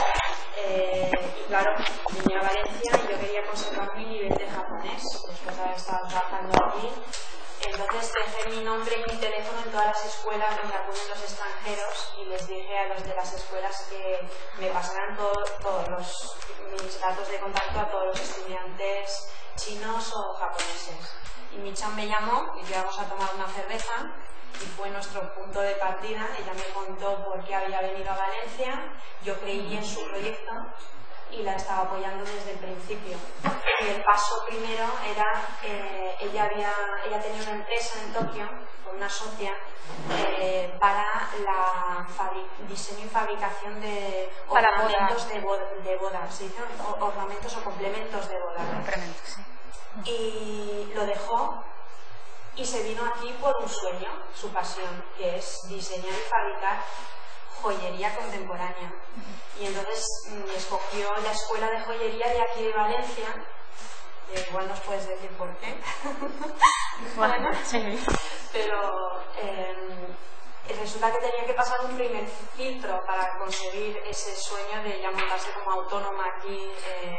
Y claro, vine a Valencia y yo quería conservar mi nivel de japonés, después de haber estado trabajando aquí. Entonces dejé mi nombre y mi teléfono en todas las escuelas donde acuden los extranjeros y les dije a los de las escuelas que me pasaran todos mis datos de contacto a todos los estudiantes chinos o japoneses. Y Michan me llamó y íbamos a tomar una cerveza y fue nuestro punto de partida. Ella me contó por qué había venido a Valencia, yo creí en su proyecto y la estaba apoyando desde el principio. Y el paso primero era, ella tenía una empresa en Tokio con una socia para la diseño y fabricación de ornamentos de boda. ¿Se dicen ornamentos o complementos de boda? Complementos, sí. Y lo dejó y se vino aquí por un sueño, su pasión, que es diseñar y fabricar joyería contemporánea. Y entonces escogió la escuela de joyería de aquí de Valencia. Igual nos puedes decir por qué. Bueno, sí. Pero resulta que tenía que pasar un primer filtro para conseguir ese sueño de ya montarse como autónoma aquí.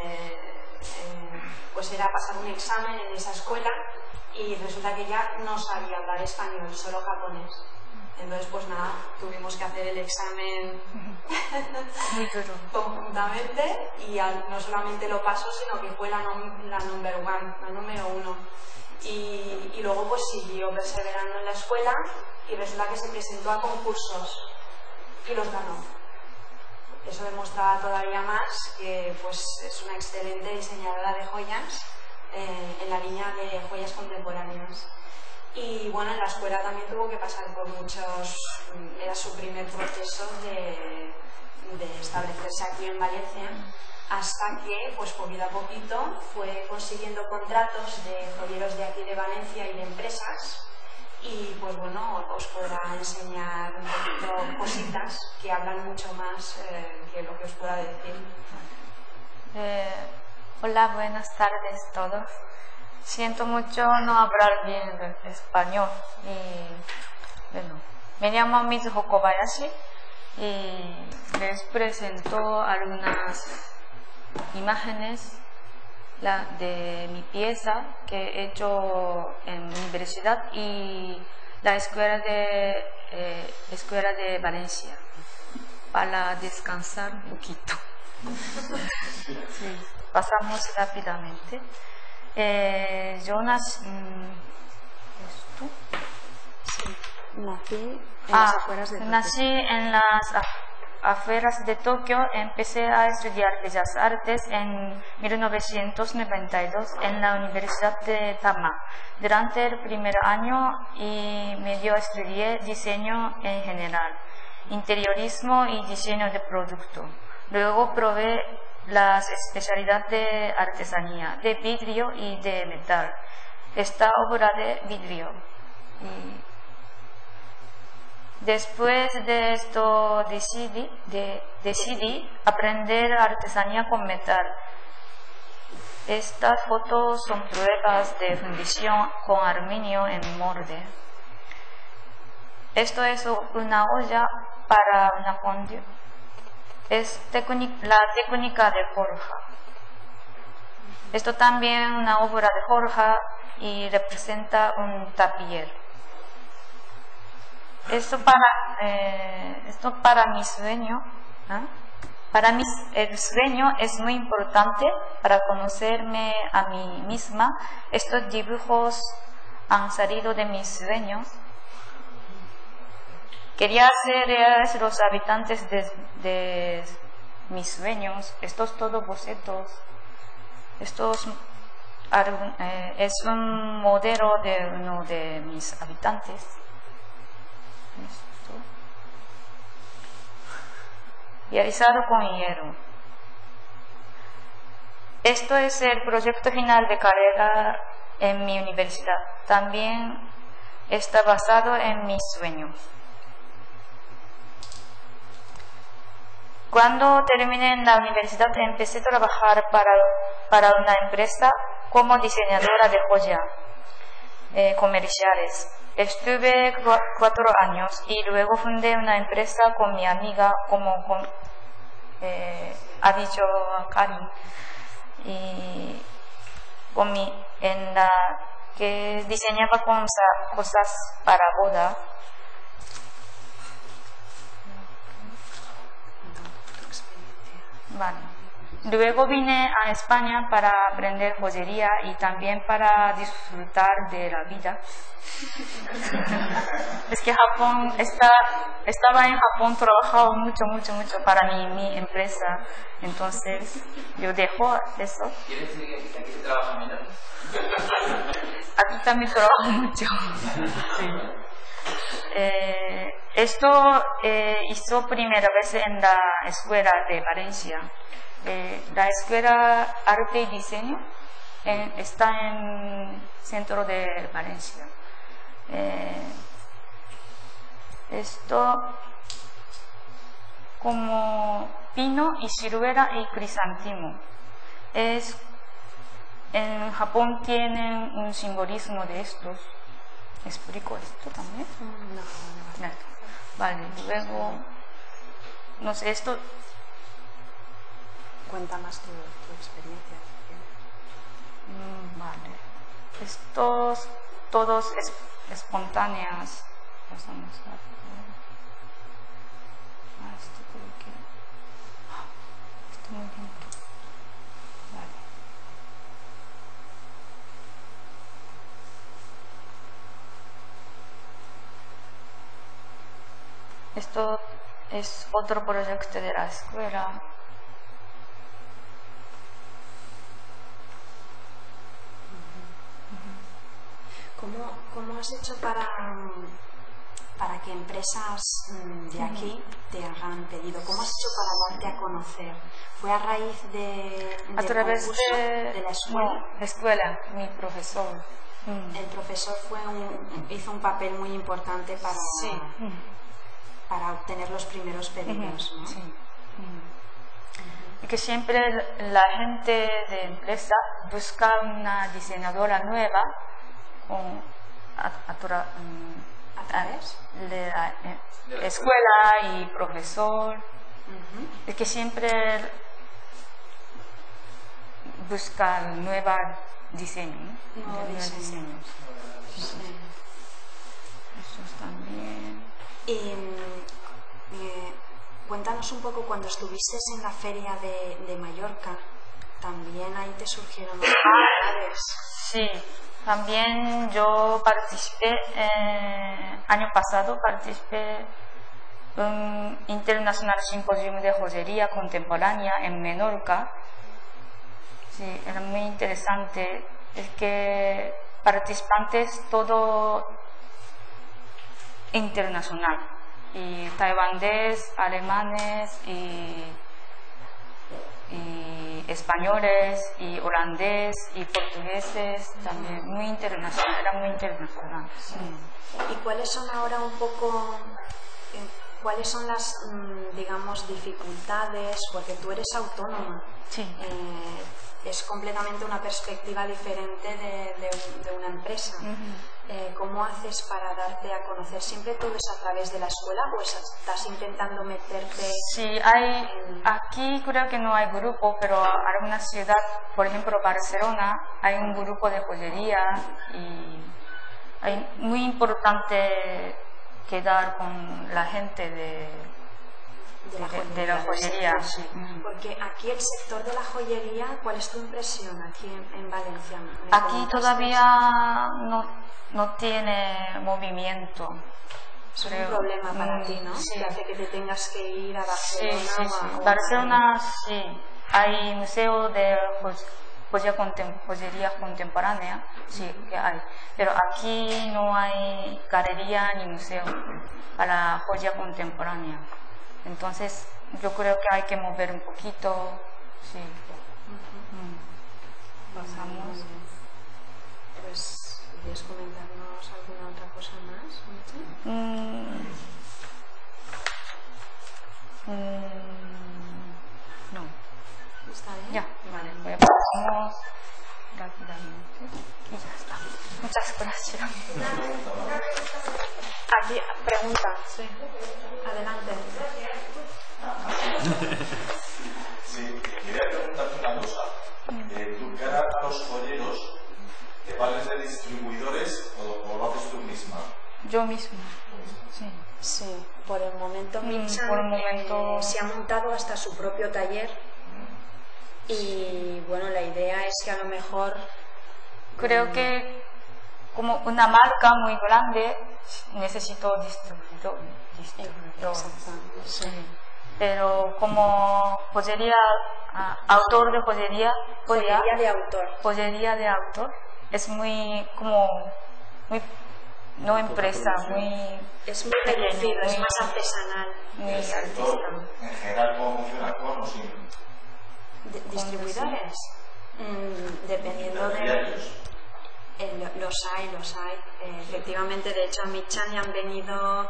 Pues era pasar un examen en esa escuela y resulta que ya no sabía hablar español, solo japonés. Entonces, pues nada, tuvimos que hacer el examen conjuntamente y no solamente lo pasó, sino que fue la number one, la número 1. Y luego pues siguió perseverando en la escuela y resulta que se presentó a concursos y los ganó. Eso demostraba todavía más que pues, es una excelente diseñadora de joyas en la línea de joyas contemporáneas. Y bueno, en la escuela también tuvo que pasar por era su primer proceso de establecerse aquí en Valencia, hasta que pues poquito a poquito fue consiguiendo contratos de joyeros de aquí de Valencia y de empresas. Y pues bueno, os podrá enseñar un poquito cositas que hablan mucho más que lo que os pueda decir. Hola, buenas tardes a todos. Siento mucho no hablar bien el español. Y bueno, me llamo Mizuho Kobayashi y les presento algunas imágenes de mi pieza que he hecho en la universidad y la escuela de Valencia para descansar un poquito. Sí, pasamos rápidamente. Yo nací nací en las afueras de Tokio. Nací en las afueras de Tokio empecé a estudiar Bellas Artes en 1992 en la Universidad de Tama. Durante el primer año y medio estudié diseño en general, interiorismo y diseño de producto. Luego probé las especialidades de artesanía, de vidrio y de metal. Esta obra de vidrio. Después de esto decidí aprender artesanía con metal. Estas fotos son pruebas de fundición con aluminio en molde. Esto es una olla para una fondue. Es la técnica de forja. Esto también es una obra de forja y representa un tapier. Esto para mi sueño, el sueño es muy importante para conocerme a mí misma. Estos dibujos han salido de mis sueños. Quería hacer reales los habitantes de mis sueños. Estos todos bocetos. Estos es un modelo de uno de mis habitantes. Esto. Realizado con hierro. Esto es el proyecto final de carrera en mi universidad. También está basado en mis sueños. Cuando terminé en la universidad empecé a trabajar para una empresa como diseñadora de joyas comerciales. Estuve 4 años y luego fundé una empresa con mi amiga, como ha dicho Karin, y en la que diseñaba cosas para boda. Vale. Luego vine a España para aprender joyería y también para disfrutar de la vida. Es que estaba en Japón, trabajaba mucho para mi empresa, entonces yo dejo eso. ¿Quiere decir que aquí se trabaja menos? Aquí también trabajo mucho. Sí. Esto hizo primera vez en la escuela de Valencia. La escuela Arte y Diseño está en el centro de Valencia. Esto como pino y ciruela y crisantemo. En Japón tienen un simbolismo de estos. ¿Explico esto también? No. Vale, luego, no sé, esto... Cuenta más tu experiencia. Vale. Estos todos espontáneas. Pasamos a... esto creo que... Esto muy bien. Vale. Esto es otro proyecto de la escuela. ¿Cómo has hecho para que empresas de aquí te hagan pedido? ¿Cómo has hecho para darte a conocer? ¿Fue a raíz de a través de la escuela? No, la escuela, mi profesor. El profesor hizo un papel muy importante para obtener los primeros pedidos, ¿no? Sí. Y que siempre la gente de empresa busca una diseñadora nueva a través de la escuela y profesor. Es que siempre busca nueva diseño, ¿no? Nuevos diseños. Sí. Eso también. Y cuéntanos un poco, cuando estuviste en la feria de Mallorca, también ahí te surgieron novedades. Sí, también yo participé, año pasado participé un internacional simposio de joyería contemporánea en Menorca. Sí, era muy interesante. Es que participantes todo internacional, y taiwanés, alemanes y españoles y holandés y portugueses también, muy internacional, era muy internacional. Sí. ¿Y cuáles son ahora un poco, cuáles son las, digamos, dificultades? Porque tú eres autónoma. Sí. Es completamente una perspectiva diferente de una empresa. ¿Cómo haces para darte a conocer? ¿Siempre todo es a través de la escuela o estás intentando meterte? Sí, aquí creo que no hay grupo, pero en alguna ciudad, por ejemplo Barcelona, hay un grupo de joyería y es muy importante quedar con la gente de la joyería. Sí. Porque aquí el sector de la joyería, ¿cuál es tu impresión aquí en Valencia? Aquí todavía no tiene movimiento. Es un problema para ti, ¿no? Sí. Que hace que te tengas que ir a Barcelona. Sí. Barcelona, sí. Hay museo de joyería contemporánea, sí que hay. Pero aquí no hay galería ni museo para joya contemporánea. Entonces, yo creo que hay que mover un poquito, sí. Pasamos. Pues, ¿quieres comentarnos alguna otra cosa más? No. ¿Está bien? Ya, vale. Voy a pasamos rápidamente y ya está. Muchas gracias. Aquí, pregunta. Sí. Adelante. Sí, quería preguntarte una cosa. ¿Tú cara a los joyeros te vales de distribuidores o lo haces tú misma? Yo misma. Sí. Sí, por el momento Michan por el momento... se ha montado hasta su propio taller y bueno, la idea es que a lo mejor... Creo que como una marca muy grande necesito distribuidor. Sí. Pero como joyería, autor de joyería de autor es muy como muy no empresa, muy es muy reducido, es más artesanal. Muy el sector en general, ¿cómo funciona? ¿Con o sin? ¿Distribuidores? Dependiendo de... Los hay. Efectivamente, de hecho a Michan ya han venido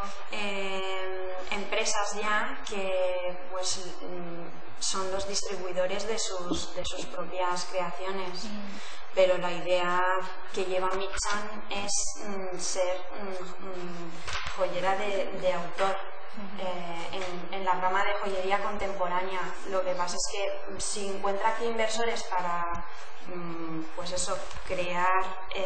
empresas ya que pues son los distribuidores de sus propias creaciones. Pero la idea que lleva Michan es ser joyera de autor. En la rama de joyería contemporánea. Lo que pasa es que si encuentra aquí inversores para pues eso, crear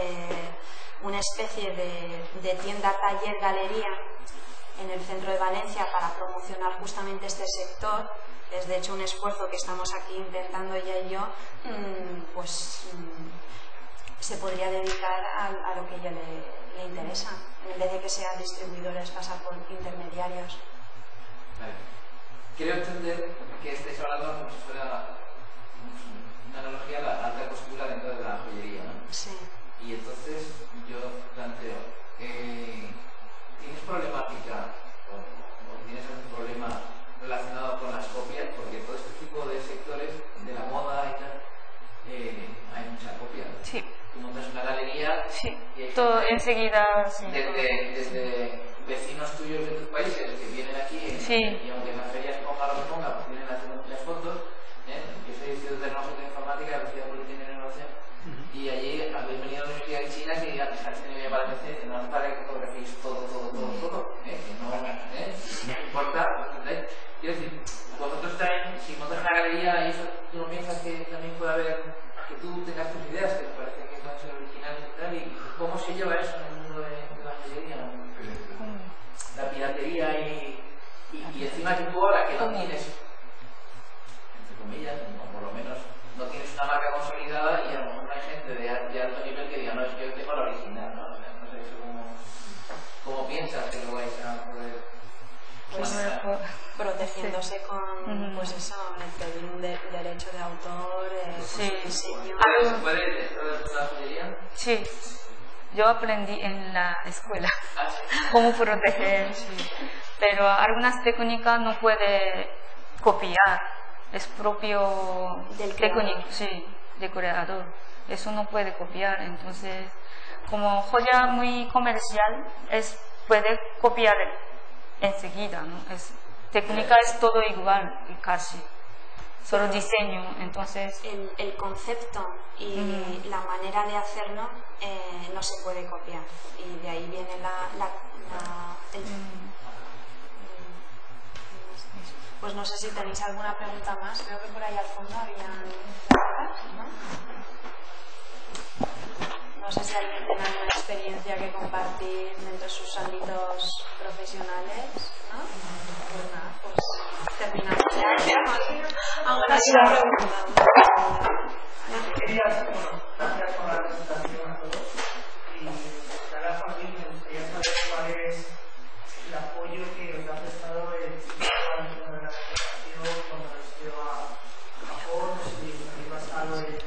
una especie de tienda, taller, galería en el centro de Valencia para promocionar justamente este sector, es de hecho un esfuerzo que estamos aquí intentando ella y yo, pues se podría dedicar a lo que a ella le interesa, en vez de que sean distribuidores, pasar por intermediarios. Vale. Quiero entender que estáis hablando como si fuera una analogía a la alta costura dentro de la joyería, ¿no? Sí. Y entonces yo planteo, ¿tienes problemática o tienes algún problema relacionado con las copias? Porque todo este tipo de sectores de la moda y tal, hay mucha copia. Sí. Tú montas una galería y todo enseguida sí. desde vecinos tuyos de tus países que vienen aquí y aunque en las ferias ponga lo que ponga, pues vienen haciendo muchas fotos. Yo soy estudiante de tecnología e informática de la Universidad Politécnica de Innovación y allí habéis venido a la Universidad de China que antes me parece que no para que fotograféis todo, que no importa. Quiero decir, vosotros también, si montas una galería y eso, tú no piensas que también puede haber, que tú tengas tus ideas, que te parece que van a ser originales y tal, y cómo se lleva eso en el mundo de la joyería, la piratería y encima que tú ahora que no tienes, entre comillas, o por lo menos no tienes una marca consolidada y a lo mejor hay gente de alto nivel que diga, no, es que yo tengo la original, ¿no? No sé eso cómo piensas que lo vais a poder pues protegiéndose con pues eso, pedir un derecho de autor, diseño. ¿Se puede dentro de la joyería? Sí, yo aprendí en la escuela cómo proteger, pero algunas técnicas no puede copiar, es propio del técnico, de creador, eso no puede copiar. Entonces, como joya muy comercial, puede copiar enseguida, ¿no? Técnica es todo igual casi, solo diseño. Entonces el concepto y la manera de hacerlo no se puede copiar, y de ahí viene pues no sé si tenéis alguna pregunta más. Creo que por ahí al fondo había preguntas, ¿no? No sé si alguien tiene alguna experiencia que compartir dentro de sus ámbitos profesionales, ¿no? Pues nada, pues terminamos ya. Ahora sí la pregunta. Gracias por la presentación a todos. Y para Joaquín, me gustaría saber cuál es el apoyo que os ha prestado el Instituto de la Comunicación cuando residió a Japón, si habéis basado en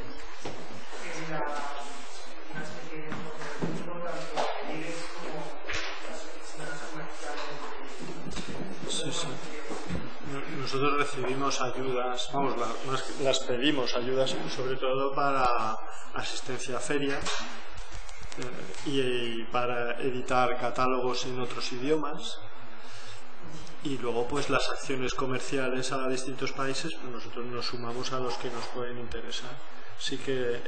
una especie de modelo tanto civiles como las oficinas comerciales. Nosotros recibimos ayudas, las pedimos ayudas sobre todo para asistencia a ferias y para editar catálogos en otros idiomas, y luego pues las acciones comerciales a distintos países, pues nosotros nos sumamos a los que nos pueden interesar. Así que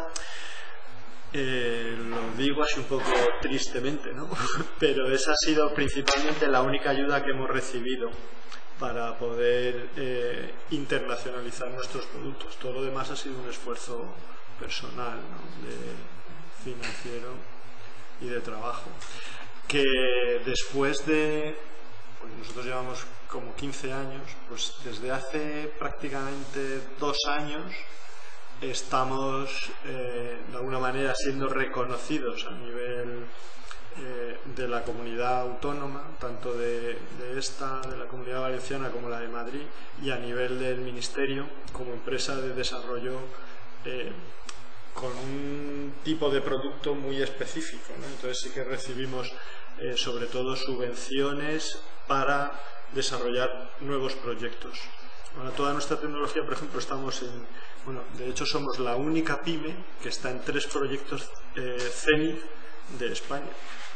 lo digo así un poco tristemente, ¿no? Pero esa ha sido principalmente la única ayuda que hemos recibido para poder internacionalizar nuestros productos. Todo lo demás ha sido un esfuerzo personal, ¿no? Financiero y de trabajo, que después de nosotros llevamos como 15 años, pues desde hace prácticamente 2 años estamos de alguna manera siendo reconocidos a nivel de la comunidad autónoma, tanto de la Comunidad Valenciana como la de Madrid, y a nivel del Ministerio como empresa de desarrollo con un tipo de producto muy específico, ¿no? Entonces sí que recibimos sobre todo subvenciones para desarrollar nuevos proyectos. Ahora, toda nuestra tecnología, por ejemplo, de hecho somos la única pyme que está en 3 proyectos CENIC de España.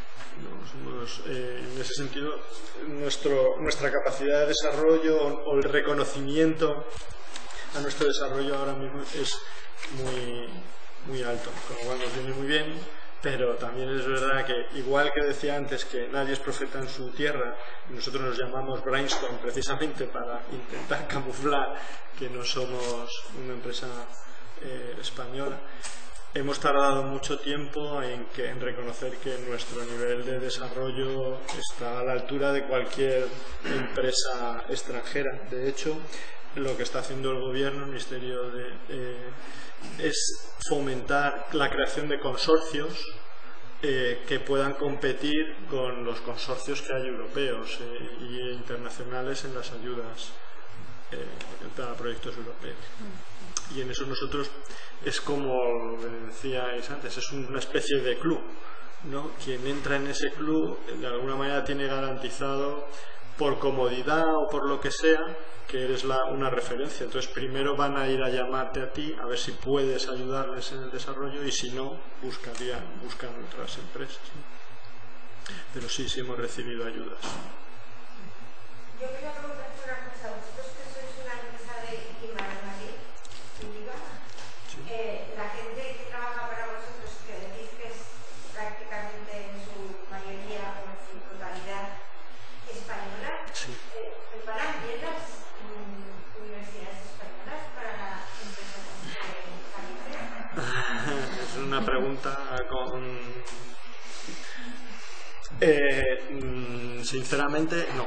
En ese sentido, nuestra capacidad de desarrollo o el reconocimiento a nuestro desarrollo ahora mismo es muy alto, con lo cual nos viene muy bien. Pero también es verdad que, igual que decía antes que nadie es profeta en su tierra, y nosotros nos llamamos Brainstorm precisamente para intentar camuflar que no somos una empresa española, hemos tardado mucho tiempo en reconocer que nuestro nivel de desarrollo está a la altura de cualquier empresa extranjera. De hecho, lo que está haciendo el gobierno, el Ministerio es fomentar la creación de consorcios que puedan competir con los consorcios que hay europeos e internacionales en las ayudas para proyectos europeos. Y en eso nosotros es como decíais antes, es una especie de club, ¿no? Quien entra en ese club de alguna manera tiene garantizado, por comodidad o por lo que sea, que eres una referencia. Entonces primero van a ir a llamarte a ti a ver si puedes ayudarles en el desarrollo, y si no, buscan otras empresas, ¿no? Pero sí hemos recibido ayudas. Yo quería preguntarte una cosa. Vosotros que sois una empresa de Madrid, la gente que trabaja para vosotros, que decís que es prácticamente en su mayoría o en su totalidad española, ¿preparan bien las universidades españolas para empresas de calibre? Es una pregunta sinceramente no.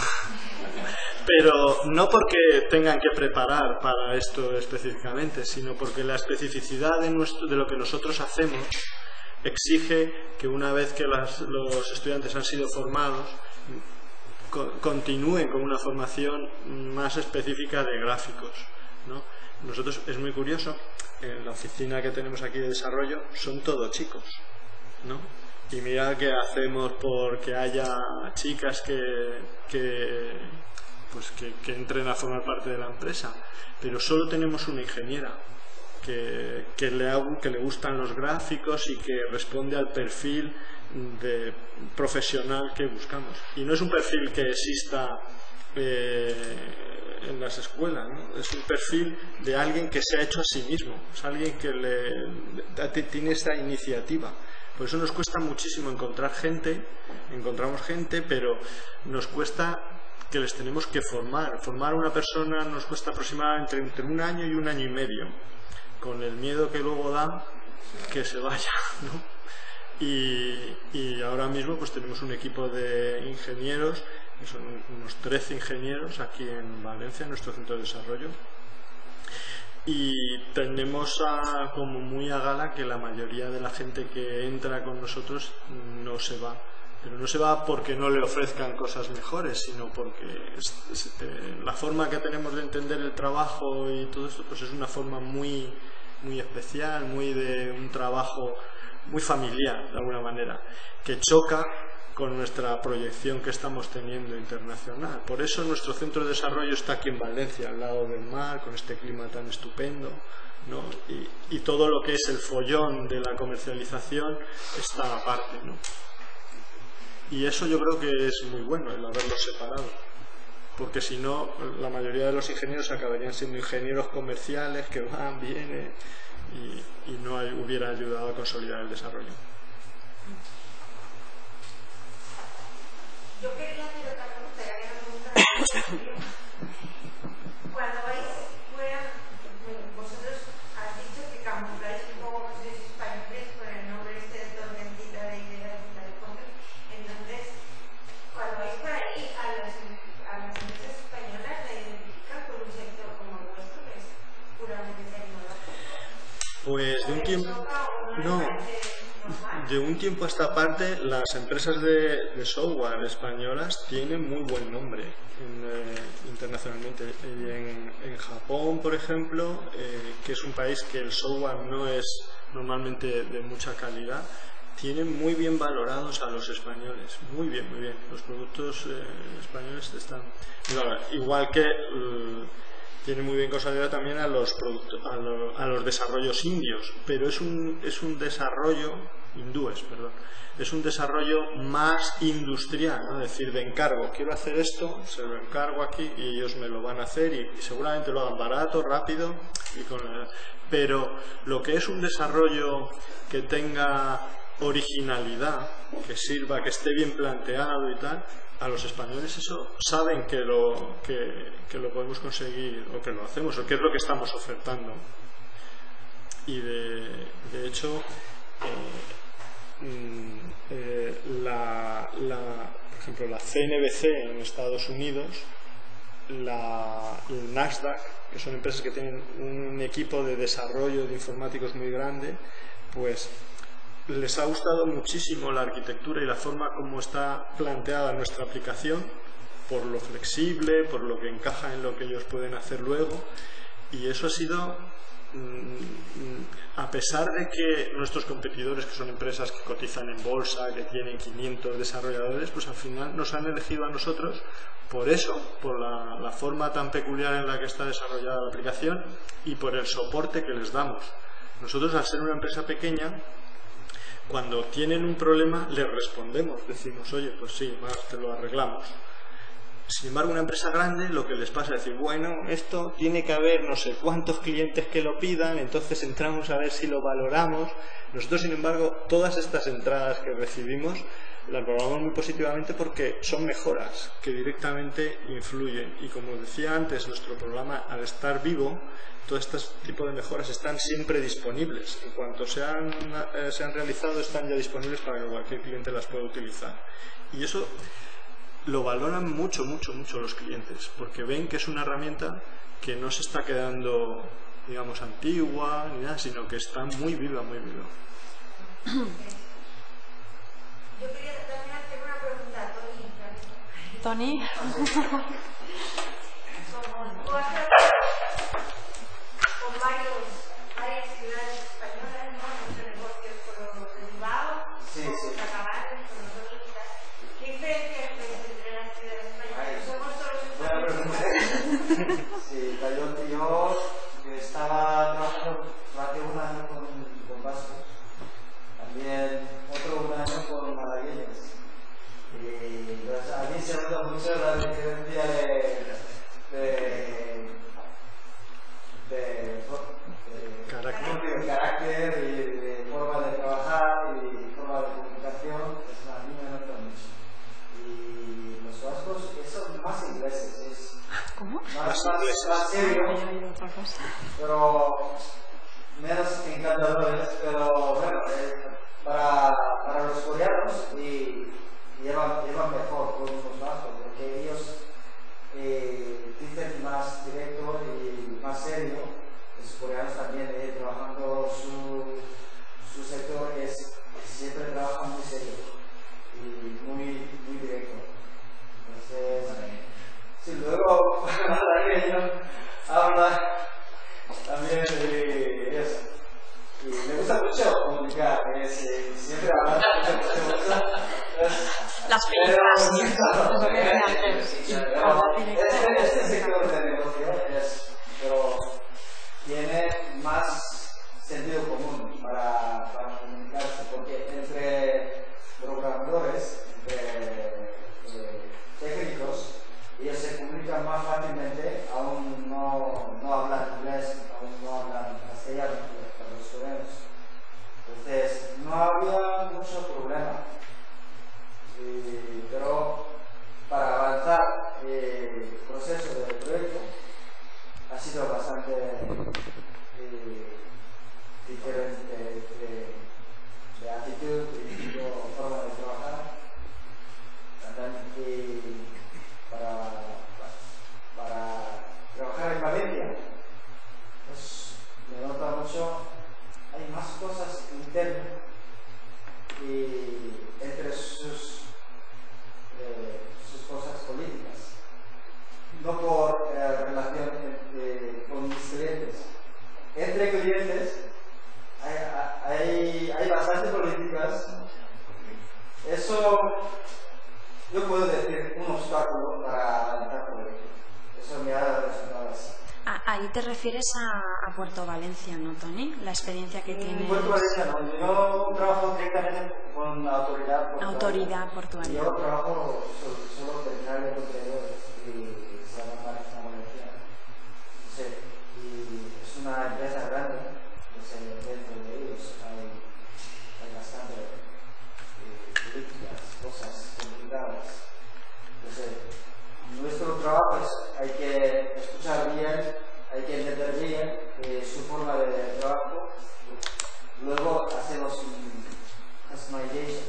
Pero no porque tengan que preparar para esto específicamente, sino porque la especificidad de lo que nosotros hacemos exige que una vez que los estudiantes han sido formados, continúen con una formación más específica de gráficos, ¿no? Nosotros, es muy curioso, en la oficina que tenemos aquí de desarrollo son todos chicos, ¿no? Y mira qué hacemos porque haya chicas que entren a formar parte de la empresa, pero solo tenemos una ingeniera que le gustan los gráficos y que responde al perfil de profesional que buscamos. Y no es un perfil que exista en las escuelas, ¿no? Es un perfil de alguien que se ha hecho a sí mismo, es alguien que tiene esa iniciativa. Por eso nos cuesta muchísimo encontrar gente, encontramos gente, pero nos cuesta que les tenemos que formar. Formar a una persona nos cuesta aproximadamente entre 1 año y 1 año y medio, con el miedo que luego da que se vaya, ¿no? Y ahora mismo pues tenemos un equipo de ingenieros, que son unos 13 ingenieros aquí en Valencia, en nuestro centro de desarrollo, y tenemos como muy a gala que la mayoría de la gente que entra con nosotros no se va, pero no se va porque no le ofrezcan cosas mejores, sino porque la forma que tenemos de entender el trabajo y todo esto pues es una forma muy, muy especial, muy de un trabajo muy familiar de alguna manera, que choca con nuestra proyección que estamos teniendo internacional. Por eso nuestro centro de desarrollo está aquí en Valencia, al lado del mar, con este clima tan estupendo, ¿no? Y todo lo que es el follón de la comercialización está aparte, ¿no? Y eso yo creo que es muy bueno, el haberlo separado, porque si no, la mayoría de los ingenieros acabarían siendo ingenieros comerciales que van, vienen, y no hubiera ayudado a consolidar el desarrollo. Yo quería hacer otra pregunta, ya que no me gusta. Cuando vais fuera, vosotros has dicho que camufláis un poco que sois españoles con el nombre este de tormentita de ideas y tal y cual. Entonces, cuando vais por ahí a las empresas españolas, ¿la identifican con un sector como el vuestro, que es puramente tecnológico? Pues de un tiempo a esta parte las empresas de software españolas tienen muy buen nombre internacionalmente. En Japón, por ejemplo, que es un país que el software no es normalmente de mucha calidad, tienen muy bien valorados a los españoles, muy bien, muy bien. Los productos españoles están igual que tiene muy bien consolidado también a los desarrollos indios, pero es un desarrollo hindúes, perdón. Es un desarrollo más industrial, ¿no? Es decir, de encargo. Quiero hacer esto, se lo encargo aquí y ellos me lo van a hacer y seguramente lo hagan barato, rápido. Pero lo que es un desarrollo que tenga originalidad, que sirva, que esté bien planteado y tal, a los españoles eso saben que lo podemos conseguir o que lo hacemos o que es lo que estamos ofertando. Y de hecho por ejemplo la CNBC en Estados Unidos, el Nasdaq, que son empresas que tienen un equipo de desarrollo de informáticos muy grande, pues les ha gustado muchísimo la arquitectura y la forma como está planteada nuestra aplicación, por lo flexible, por lo que encaja en lo que ellos pueden hacer luego, y eso ha sido a pesar de que nuestros competidores, que son empresas que cotizan en bolsa, que tienen 500 desarrolladores, pues al final nos han elegido a nosotros por eso, por la forma tan peculiar en la que está desarrollada la aplicación y por el soporte que les damos. Nosotros, al ser una empresa pequeña, cuando tienen un problema les respondemos, decimos, oye, pues sí, te lo arreglamos. Sin embargo, una empresa grande lo que les pasa es decir, bueno, esto tiene que haber no sé cuántos clientes que lo pidan, entonces entramos a ver si lo valoramos. Nosotros, sin embargo, todas estas entradas que recibimos las valoramos muy positivamente porque son mejoras que directamente influyen. Y como decía antes, nuestro programa, al estar vivo, todo este tipo de mejoras están siempre disponibles. En cuanto se han realizado, están ya disponibles para que cualquier cliente las pueda utilizar. Y eso lo valoran mucho, mucho, mucho los clientes, porque ven que es una herramienta que no se está quedando, digamos, antigua ni nada, sino que está muy viva, muy viva. Yo quería también hacer una pregunta a Tony. Toni. Con varias ciudades españolas, ¿no? Muchos negocios con los de Bilbao, con Cacabares, con los dominicas. ¿Qué diferencias ves entre las ciudades españolas? Somos todos españoles. Sí, yo estaba trabajando durante un año con vascos, también otro un año con malagueños. Y pues, aquí se nota mucho la diferencia de carácter y de forma de trabajar y forma de comunicación. Es una línea no tan mucho. Y los vascos son más ingleses, es ¿cómo? más serio, pero menos encantadores. Pero bueno, para los coreanos llevan mejor con los vascos, porque ellos dicen más directo y más serio. Los coreanos también trabajando su sector siempre trabajan muy serio y muy directo. Entonces, si luego malagueño habla también de eso. Y me gusta mucho comunicar, siempre hablar las películas. Este sector de negocio pero tiene más sentido común para comunicarse, porque entre programadores, entre técnicos, ellos se comunican más fácilmente, aún no hablan inglés, aún no hablan castellano, para los coreanos. Entonces, no había mucho problema. Pero para avanzar el proceso del proyecto ha sido bastante diferente de actitud y forma de trabajar. También para trabajar en Valencia, pues me nota mucho, hay más cosas internas y entre sus cosas políticas, no por relación con mis clientes. Entre clientes hay bastantes políticas. Eso yo puedo decir un obstáculo para avanzar proyectos. Eso me ha dado resultados. Ahí te refieres a Puerto Valencia, ¿no, Toni? La experiencia que tienes. Puerto Valencia no, yo trabajo directamente con la autoridad portuaria. Yo trabajo solo terminal de contenedores y se llama Marina Valencia. Sí, y es una empresa grande, dentro de ellos hay bastante políticas, cosas complicadas. Entonces, nuestro trabajo hay que escuchar bien, hay que entender bien su forma de trabajo. Luego hacemos un customization,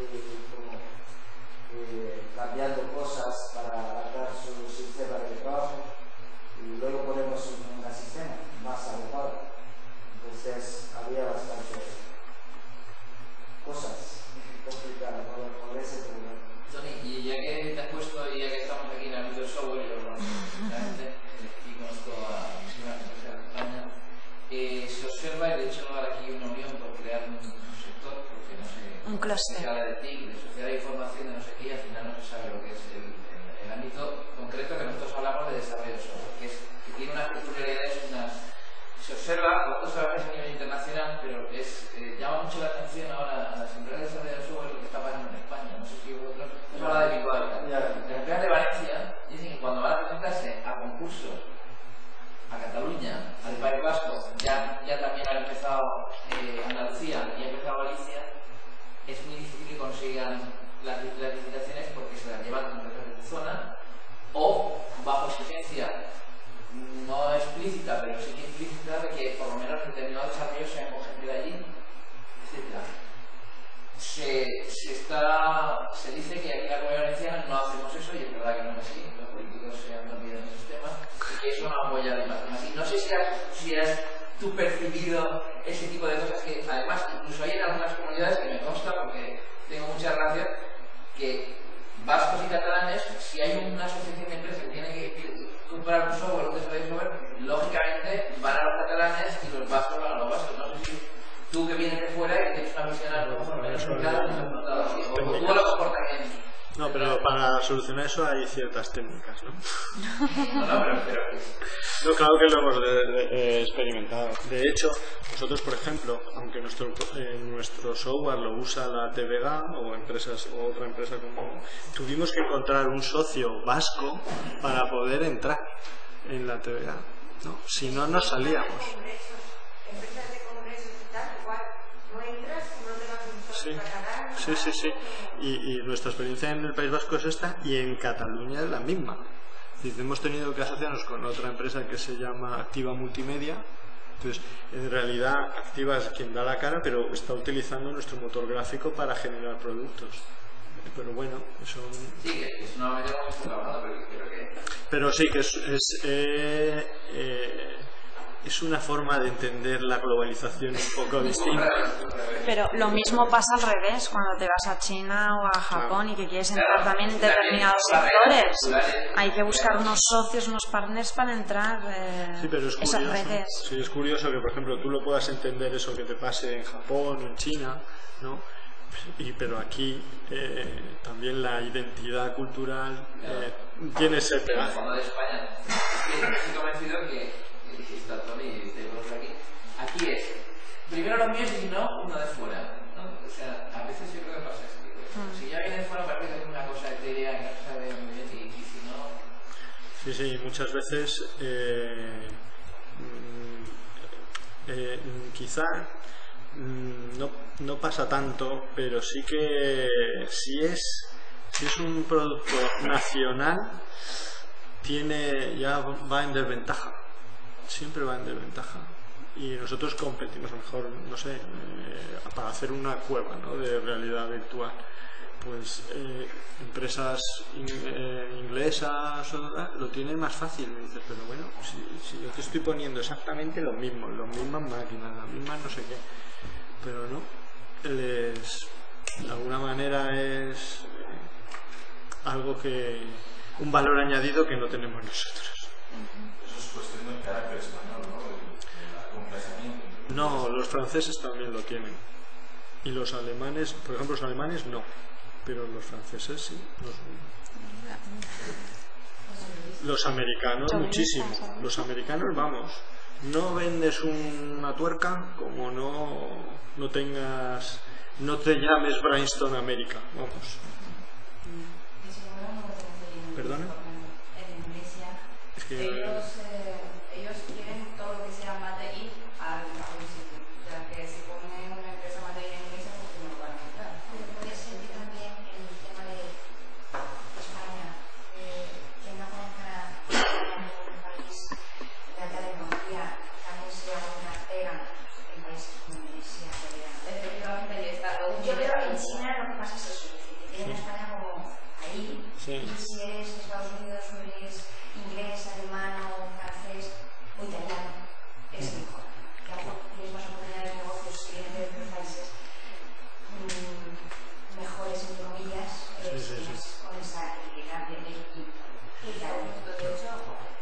cambiando cosas para adaptar su sistema de trabajo, y luego ponemos un sistema más adecuado. Entonces había bastantes cosas complicadas por ese problema. Toni, y ya que te has puesto y ya que estamos aquí en el ámbito del software, yo lo conozco perfectamente y conozco a muchísimas empresas de España, se observa, y de hecho no hay aquí una unión por crear un sector, porque no sé, un clúster. Se habla de TIC, de sociedad de información, de no sé qué, y al final no se sabe lo que es el ámbito concreto que nosotros hablamos de desarrollo de software, que tiene unas peculiaridades, se observa, vosotros trabajáis a nivel internacional, pero llama mucho la atención ahora a las empresas de desarrollo de software lo que está pasando en España. No sé si vosotros nos habla de Bilbao. Las empresas de Valencia dicen que cuando van a presentarse a concursos a Cataluña, al País Vasco, ya también ha empezado Andalucía y ha empezado Galicia, es muy difícil que consigan las licitaciones porque se las llevan empresas de tu zona o bajo exigencia no explícita, pero sí que implícita, de que por lo menos determinados desarrollos sean con gente de allí, etc. Se dice que aquí en la Comunidad Valenciana no hacemos eso, y es verdad que no es así, los políticos se han metido en esos temas, y que eso no apoya de más. Y no sé si has tú percibido ese tipo de cosas que, además, incluso hay en algunas comunidades que me consta, porque tengo mucha gracia, que vascos y catalanes catalanes, si hay una asociación de empresas que tiene que comprar un software, un desarrollo de software, lógicamente van a los catalanes y los vascos van a los vascos. No sé si tú que vienes de fuera y que tienes una visión a lo mejor menos clara, o tú lo comportas en... No, pero para solucionar eso hay ciertas técnicas, ¿no? No, claro que lo hemos experimentado. De hecho, nosotros, por ejemplo, aunque nuestro software lo usa la TVG o otra empresa como, tuvimos que encontrar un socio vasco para poder entrar en la TVG, ¿no? Si no, no salíamos. Sí. Y nuestra experiencia en el País Vasco es esta, y en Cataluña es la misma. Es decir, hemos tenido que asociarnos con otra empresa que se llama Activa Multimedia. Entonces, en realidad, Activa es quien da la cara, pero está utilizando nuestro motor gráfico para generar productos. Pero bueno, eso... Sí, que es una manera muy trabajada, pero creo que... Pero sí, que es una forma de entender la globalización un poco distinta. Pero lo mismo pasa al revés cuando te vas a China o a Japón y que quieres entrar también en determinados sectores. Hay que buscar unos socios, unos partners para entrar esas redes. Sí, es curioso que, por ejemplo, tú lo puedas entender eso que te pase en Japón o en China, ¿no? Pero aquí también la identidad cultural tiene ese pedazo. Cuando de España, estoy convencido que aquí es primero los míos y si no uno de fuera, ¿no? O sea, a veces yo creo que pasa eso. Si ya viene de fuera parece que es una cosa etérea que no sabe muy bien y si no... Sí, muchas veces quizá no pasa tanto, pero sí que si es un producto nacional ya va en desventaja. Siempre va en desventaja, y nosotros competimos, a lo mejor, no sé, para hacer una cueva, ¿no?, de realidad virtual, pues empresas inglesas lo tienen más fácil. Me dices, pero bueno, si yo te estoy poniendo exactamente lo mismo, las mismas máquinas, las mismas no sé qué, pero no, de alguna manera es algo un valor añadido que no tenemos nosotros. Cuestión del carácter español, ¿no? No, los franceses también lo tienen. Y los alemanes, por ejemplo, los alemanes no, pero los franceses sí. Los americanos muchísimo. Los americanos, vamos, no vendes una tuerca como no te llames Brainstorm América, vamos. ¿Perdona? Es que ellos quieren todo lo que sea Made in a un sitio. O sea, que si ponen una empresa Made in en Indonesia, pues no lo van a entrar. Pero puede sentir también el tema de España, que no conozcan un país de alta tecnología, también sea una pega en países como Indonesia, Corea. Efectivamente, ahí está. Yo creo que en China lo que pasa es eso, que tienen a España como ahí, y si eres Estados Unidos o eres inglés, alemán o francés o italiano, es mejor. Tienes más oportunidades de negocios que vienen de otros países mejores, entre comillas, con esa habilidad de equipo. Y claro, de hecho,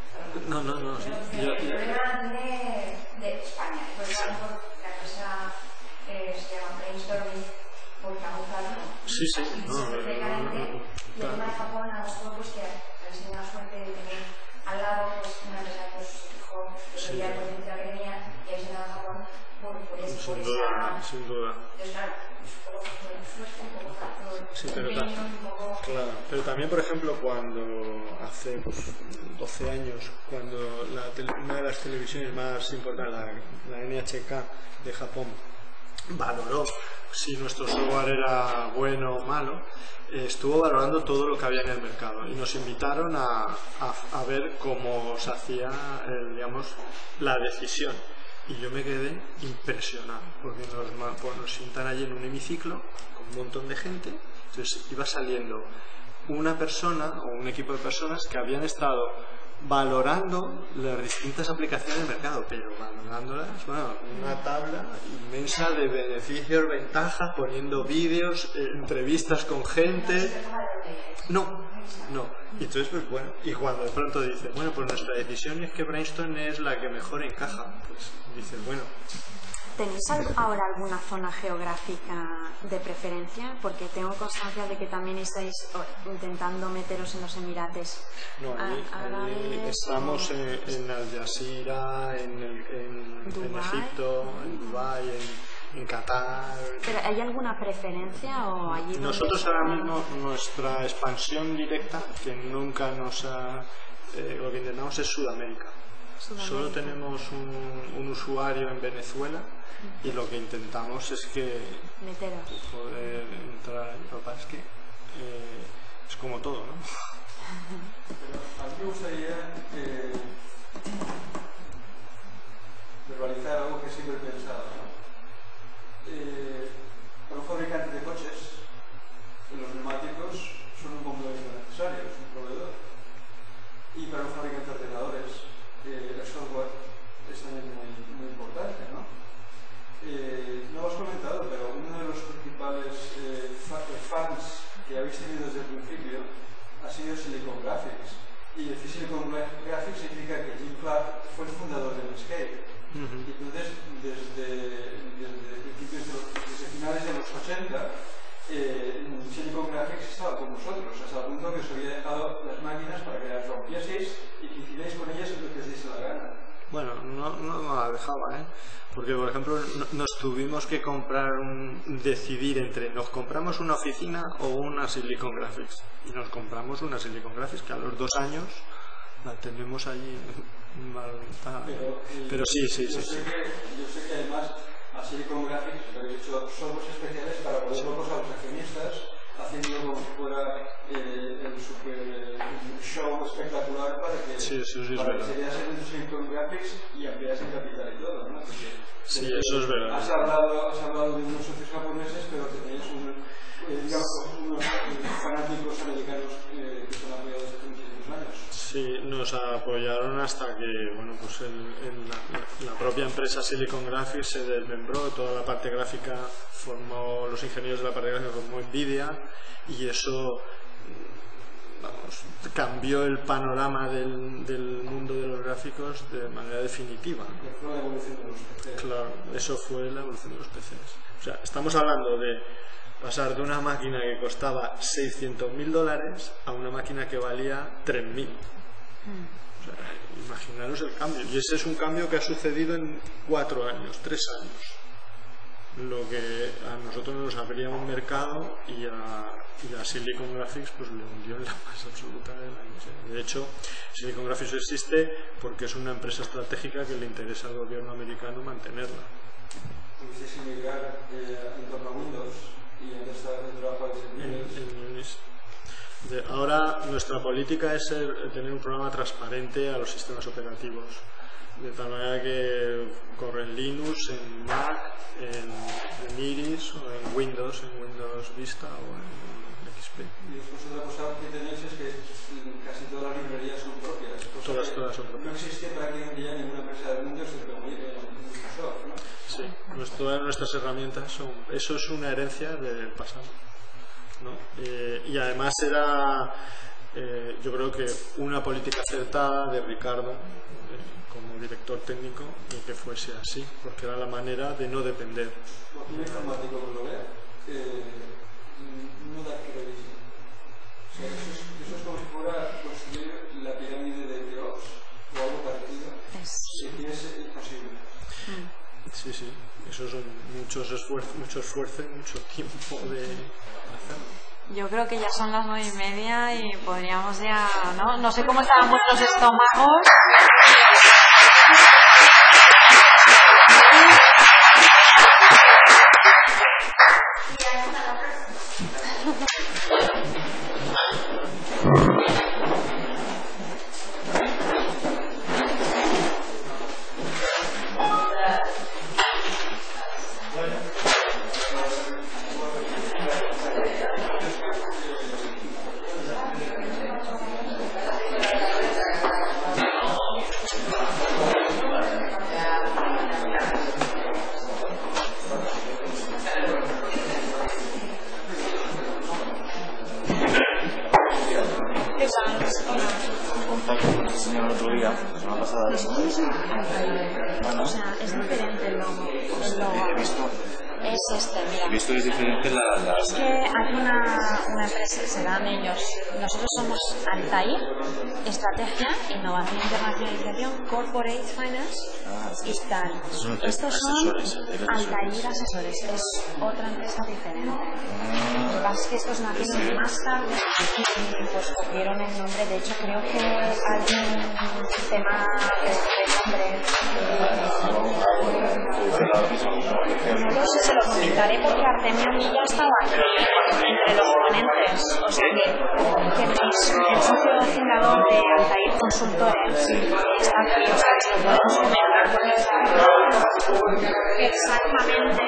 el problema de España. Entonces, a lo mejor la empresa se llama Brainstorming por camuflarlo. Sí. Y el tema de Japón, a lo mejor, pues que han sido una suerte de tener al lado pues, una empresa que os dijo que quería el potencial que tenía y habéis llegado a Japón por esa... Sin duda. Entonces, claro, suerte, un poco factor, claro, pero también, por ejemplo, cuando hace 12 años, cuando una de las televisiones más importantes, la NHK de Japón, valoró si nuestro software era bueno o malo, estuvo valorando todo lo que había en el mercado y nos invitaron a ver cómo se hacía la decisión, y yo me quedé impresionado porque nos sientan allí en un hemiciclo con un montón de gente. Entonces iba saliendo una persona o un equipo de personas que habían estado valorando las distintas aplicaciones del mercado, pero valorándolas, una tabla inmensa de beneficios, ventajas, poniendo vídeos, entrevistas con gente. No. Y entonces, pues bueno, y cuando de pronto dice, bueno, pues nuestra decisión es que Brainstorm es la que mejor encaja, pues dices, bueno. ¿Tenéis ahora alguna zona geográfica de preferencia? Porque tengo constancia de que también estáis intentando meteros en los Emirates. No, allí estamos en Al Jazeera, en Egipto, en Dubái, en Qatar. ¿Pero hay alguna preferencia o allí? Nosotros ahora mismo nuestra expansión directa, que nunca nos ha... lo que intentamos es Sudamérica. Solo tenemos un usuario en Venezuela y lo que intentamos es que poder entrar. Lo que pasa es que es como todo, ¿no? Pero a mí me gustaría verbalizar algo que siempre he pensado, ¿no? Para un fabricante de coches, los neumáticos son un complemento necesario, es un proveedor. Y para un fabricante de ordenadores, el software es también muy importante, ¿no? No lo has comentado, pero uno de los principales fans que habéis tenido desde el principio ha sido Silicon Graphics. Y decir Silicon Graphics significa que Jim Clark fue el fundador de Netscape. Y entonces, desde finales de los 80, Silicon Graphics estaba con vosotros, hasta el punto que os había dejado las máquinas para que las rompieseis y que hicierais con ellas lo que os diese la gana. Bueno, no la dejaba, porque por ejemplo nos tuvimos que decidir entre nos compramos una oficina o una Silicon Graphics, y nos compramos una Silicon Graphics que a los 2 años la tenemos allí pero sí. Yo sé que además a Silicon Graphics le habéis hecho softwares especiales para poder proponer a los accionistas, haciendo como si fuera el super show espectacular para que sería ser de Silicon Graphics y ampliase el capital y todo, ¿no? Porque, sí, eso es verdad. Has hablado de unos socios japoneses, pero tenéis unos fanáticos americanos que son apoyados desde muchísimos años. Sí, nos apoyaron hasta que, bueno, pues la propia empresa Silicon Graphics se desmembró, toda la parte gráfica los ingenieros de la parte gráfica formó Nvidia, y eso, vamos, cambió el panorama del mundo de los gráficos de manera definitiva. Fue la evolución de los PCs. Claro, eso fue la evolución de los PCs. O sea, estamos hablando de pasar de una máquina que costaba $600.000 a una máquina que valía $3.000. O sea, imaginaros el cambio. Y ese es un cambio que ha sucedido en 4 años, 3 años. Lo que a nosotros nos abría un mercado y a Silicon Graphics pues le hundió en la más absoluta de la miseria. De hecho, Silicon Graphics existe porque es una empresa estratégica que le interesa al gobierno americano mantenerla. ¿Pudisteis emigrar en torno a Windows y en esta trabajo de ahora nuestra política es tener un programa transparente a los sistemas operativos, de tal manera que corre en Linux, en Mac, en Iris o en Windows Vista o en XP. Y después otra cosa que tenéis es que casi todas las librerías son propias. Todas son propias. No existe prácticamente ya ninguna empresa de Windows excepto Microsoft, ¿no? Sí, todas nuestras herramientas eso es una herencia del pasado, ¿no? Y además era yo creo que una política acertada de Ricardo como director técnico, y que fuese así, porque era la manera de no depender. Un informático que lo vea no da crédito. O sea, eso es como si fuera construir la pirámide de Dios o algo parecido. Y es imposible. Sí, eso son mucho esfuerzo y mucho tiempo de hacerlo. Yo creo que ya son las 9:30 y podríamos ya, ¿no? No sé cómo están vuestros estómagos. con ese señor el otro día, la semana pasada. O sea, es diferente el logo. He visto. Es mira. He visto que es diferente Es que hay una empresa, se dan ellos. Nosotros somos Altair, Estrategia, Innovación, Internacionalización, Corporate Finance y tal. Estos son Altair Asesores, es otra empresa diferente. Lo que pasa es que estos nacieron más tarde y pues cogieron el nombre. De hecho, creo que hay un sistema de nombre. Se lo comentaré porque Artemio Milla estaba aquí entre los ponentes, o sea que el socio fundador de Altair Consultores está aquí, o sea que se lo podemos comentar exactamente.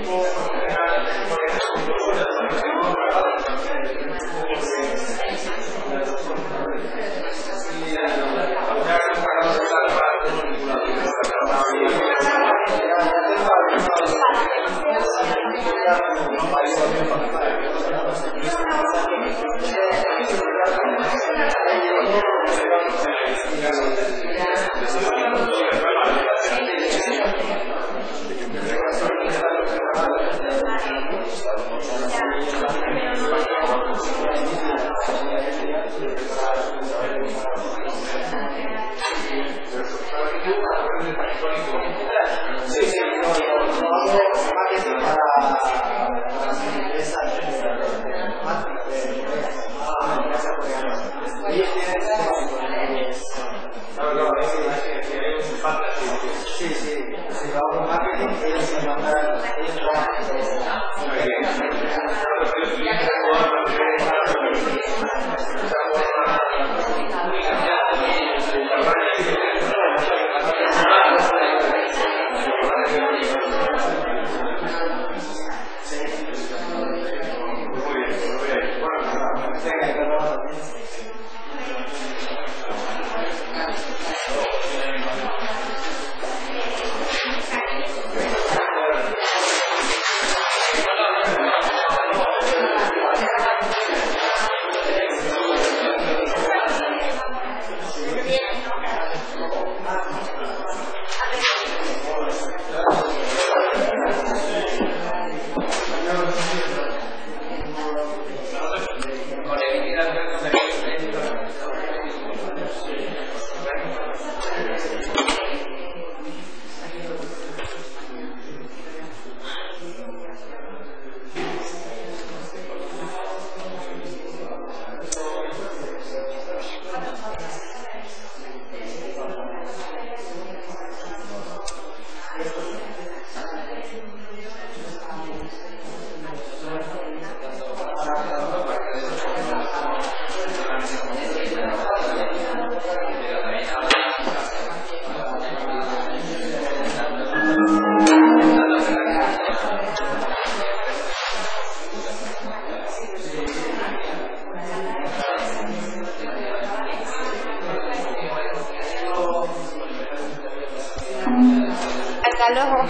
Hasta luego.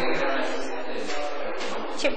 Sí.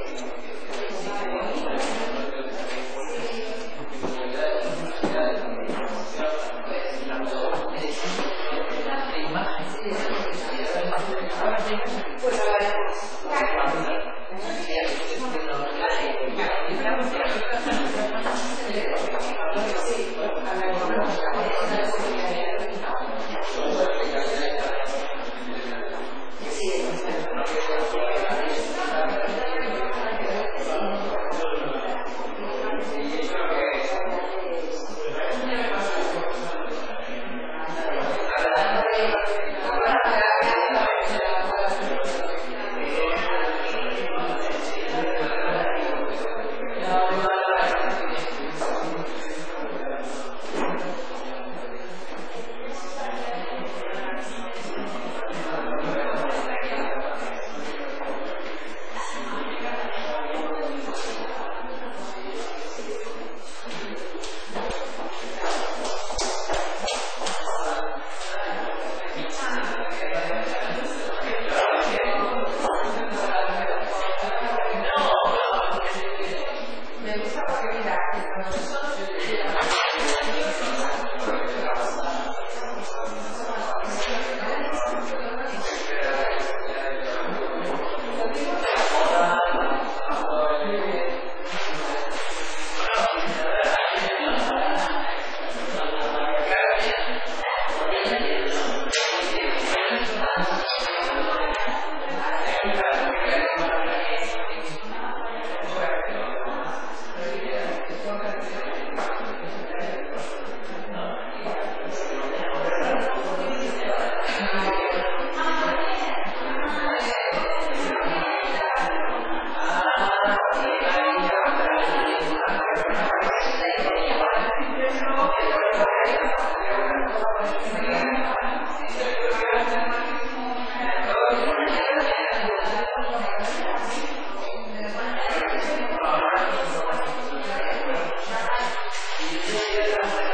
de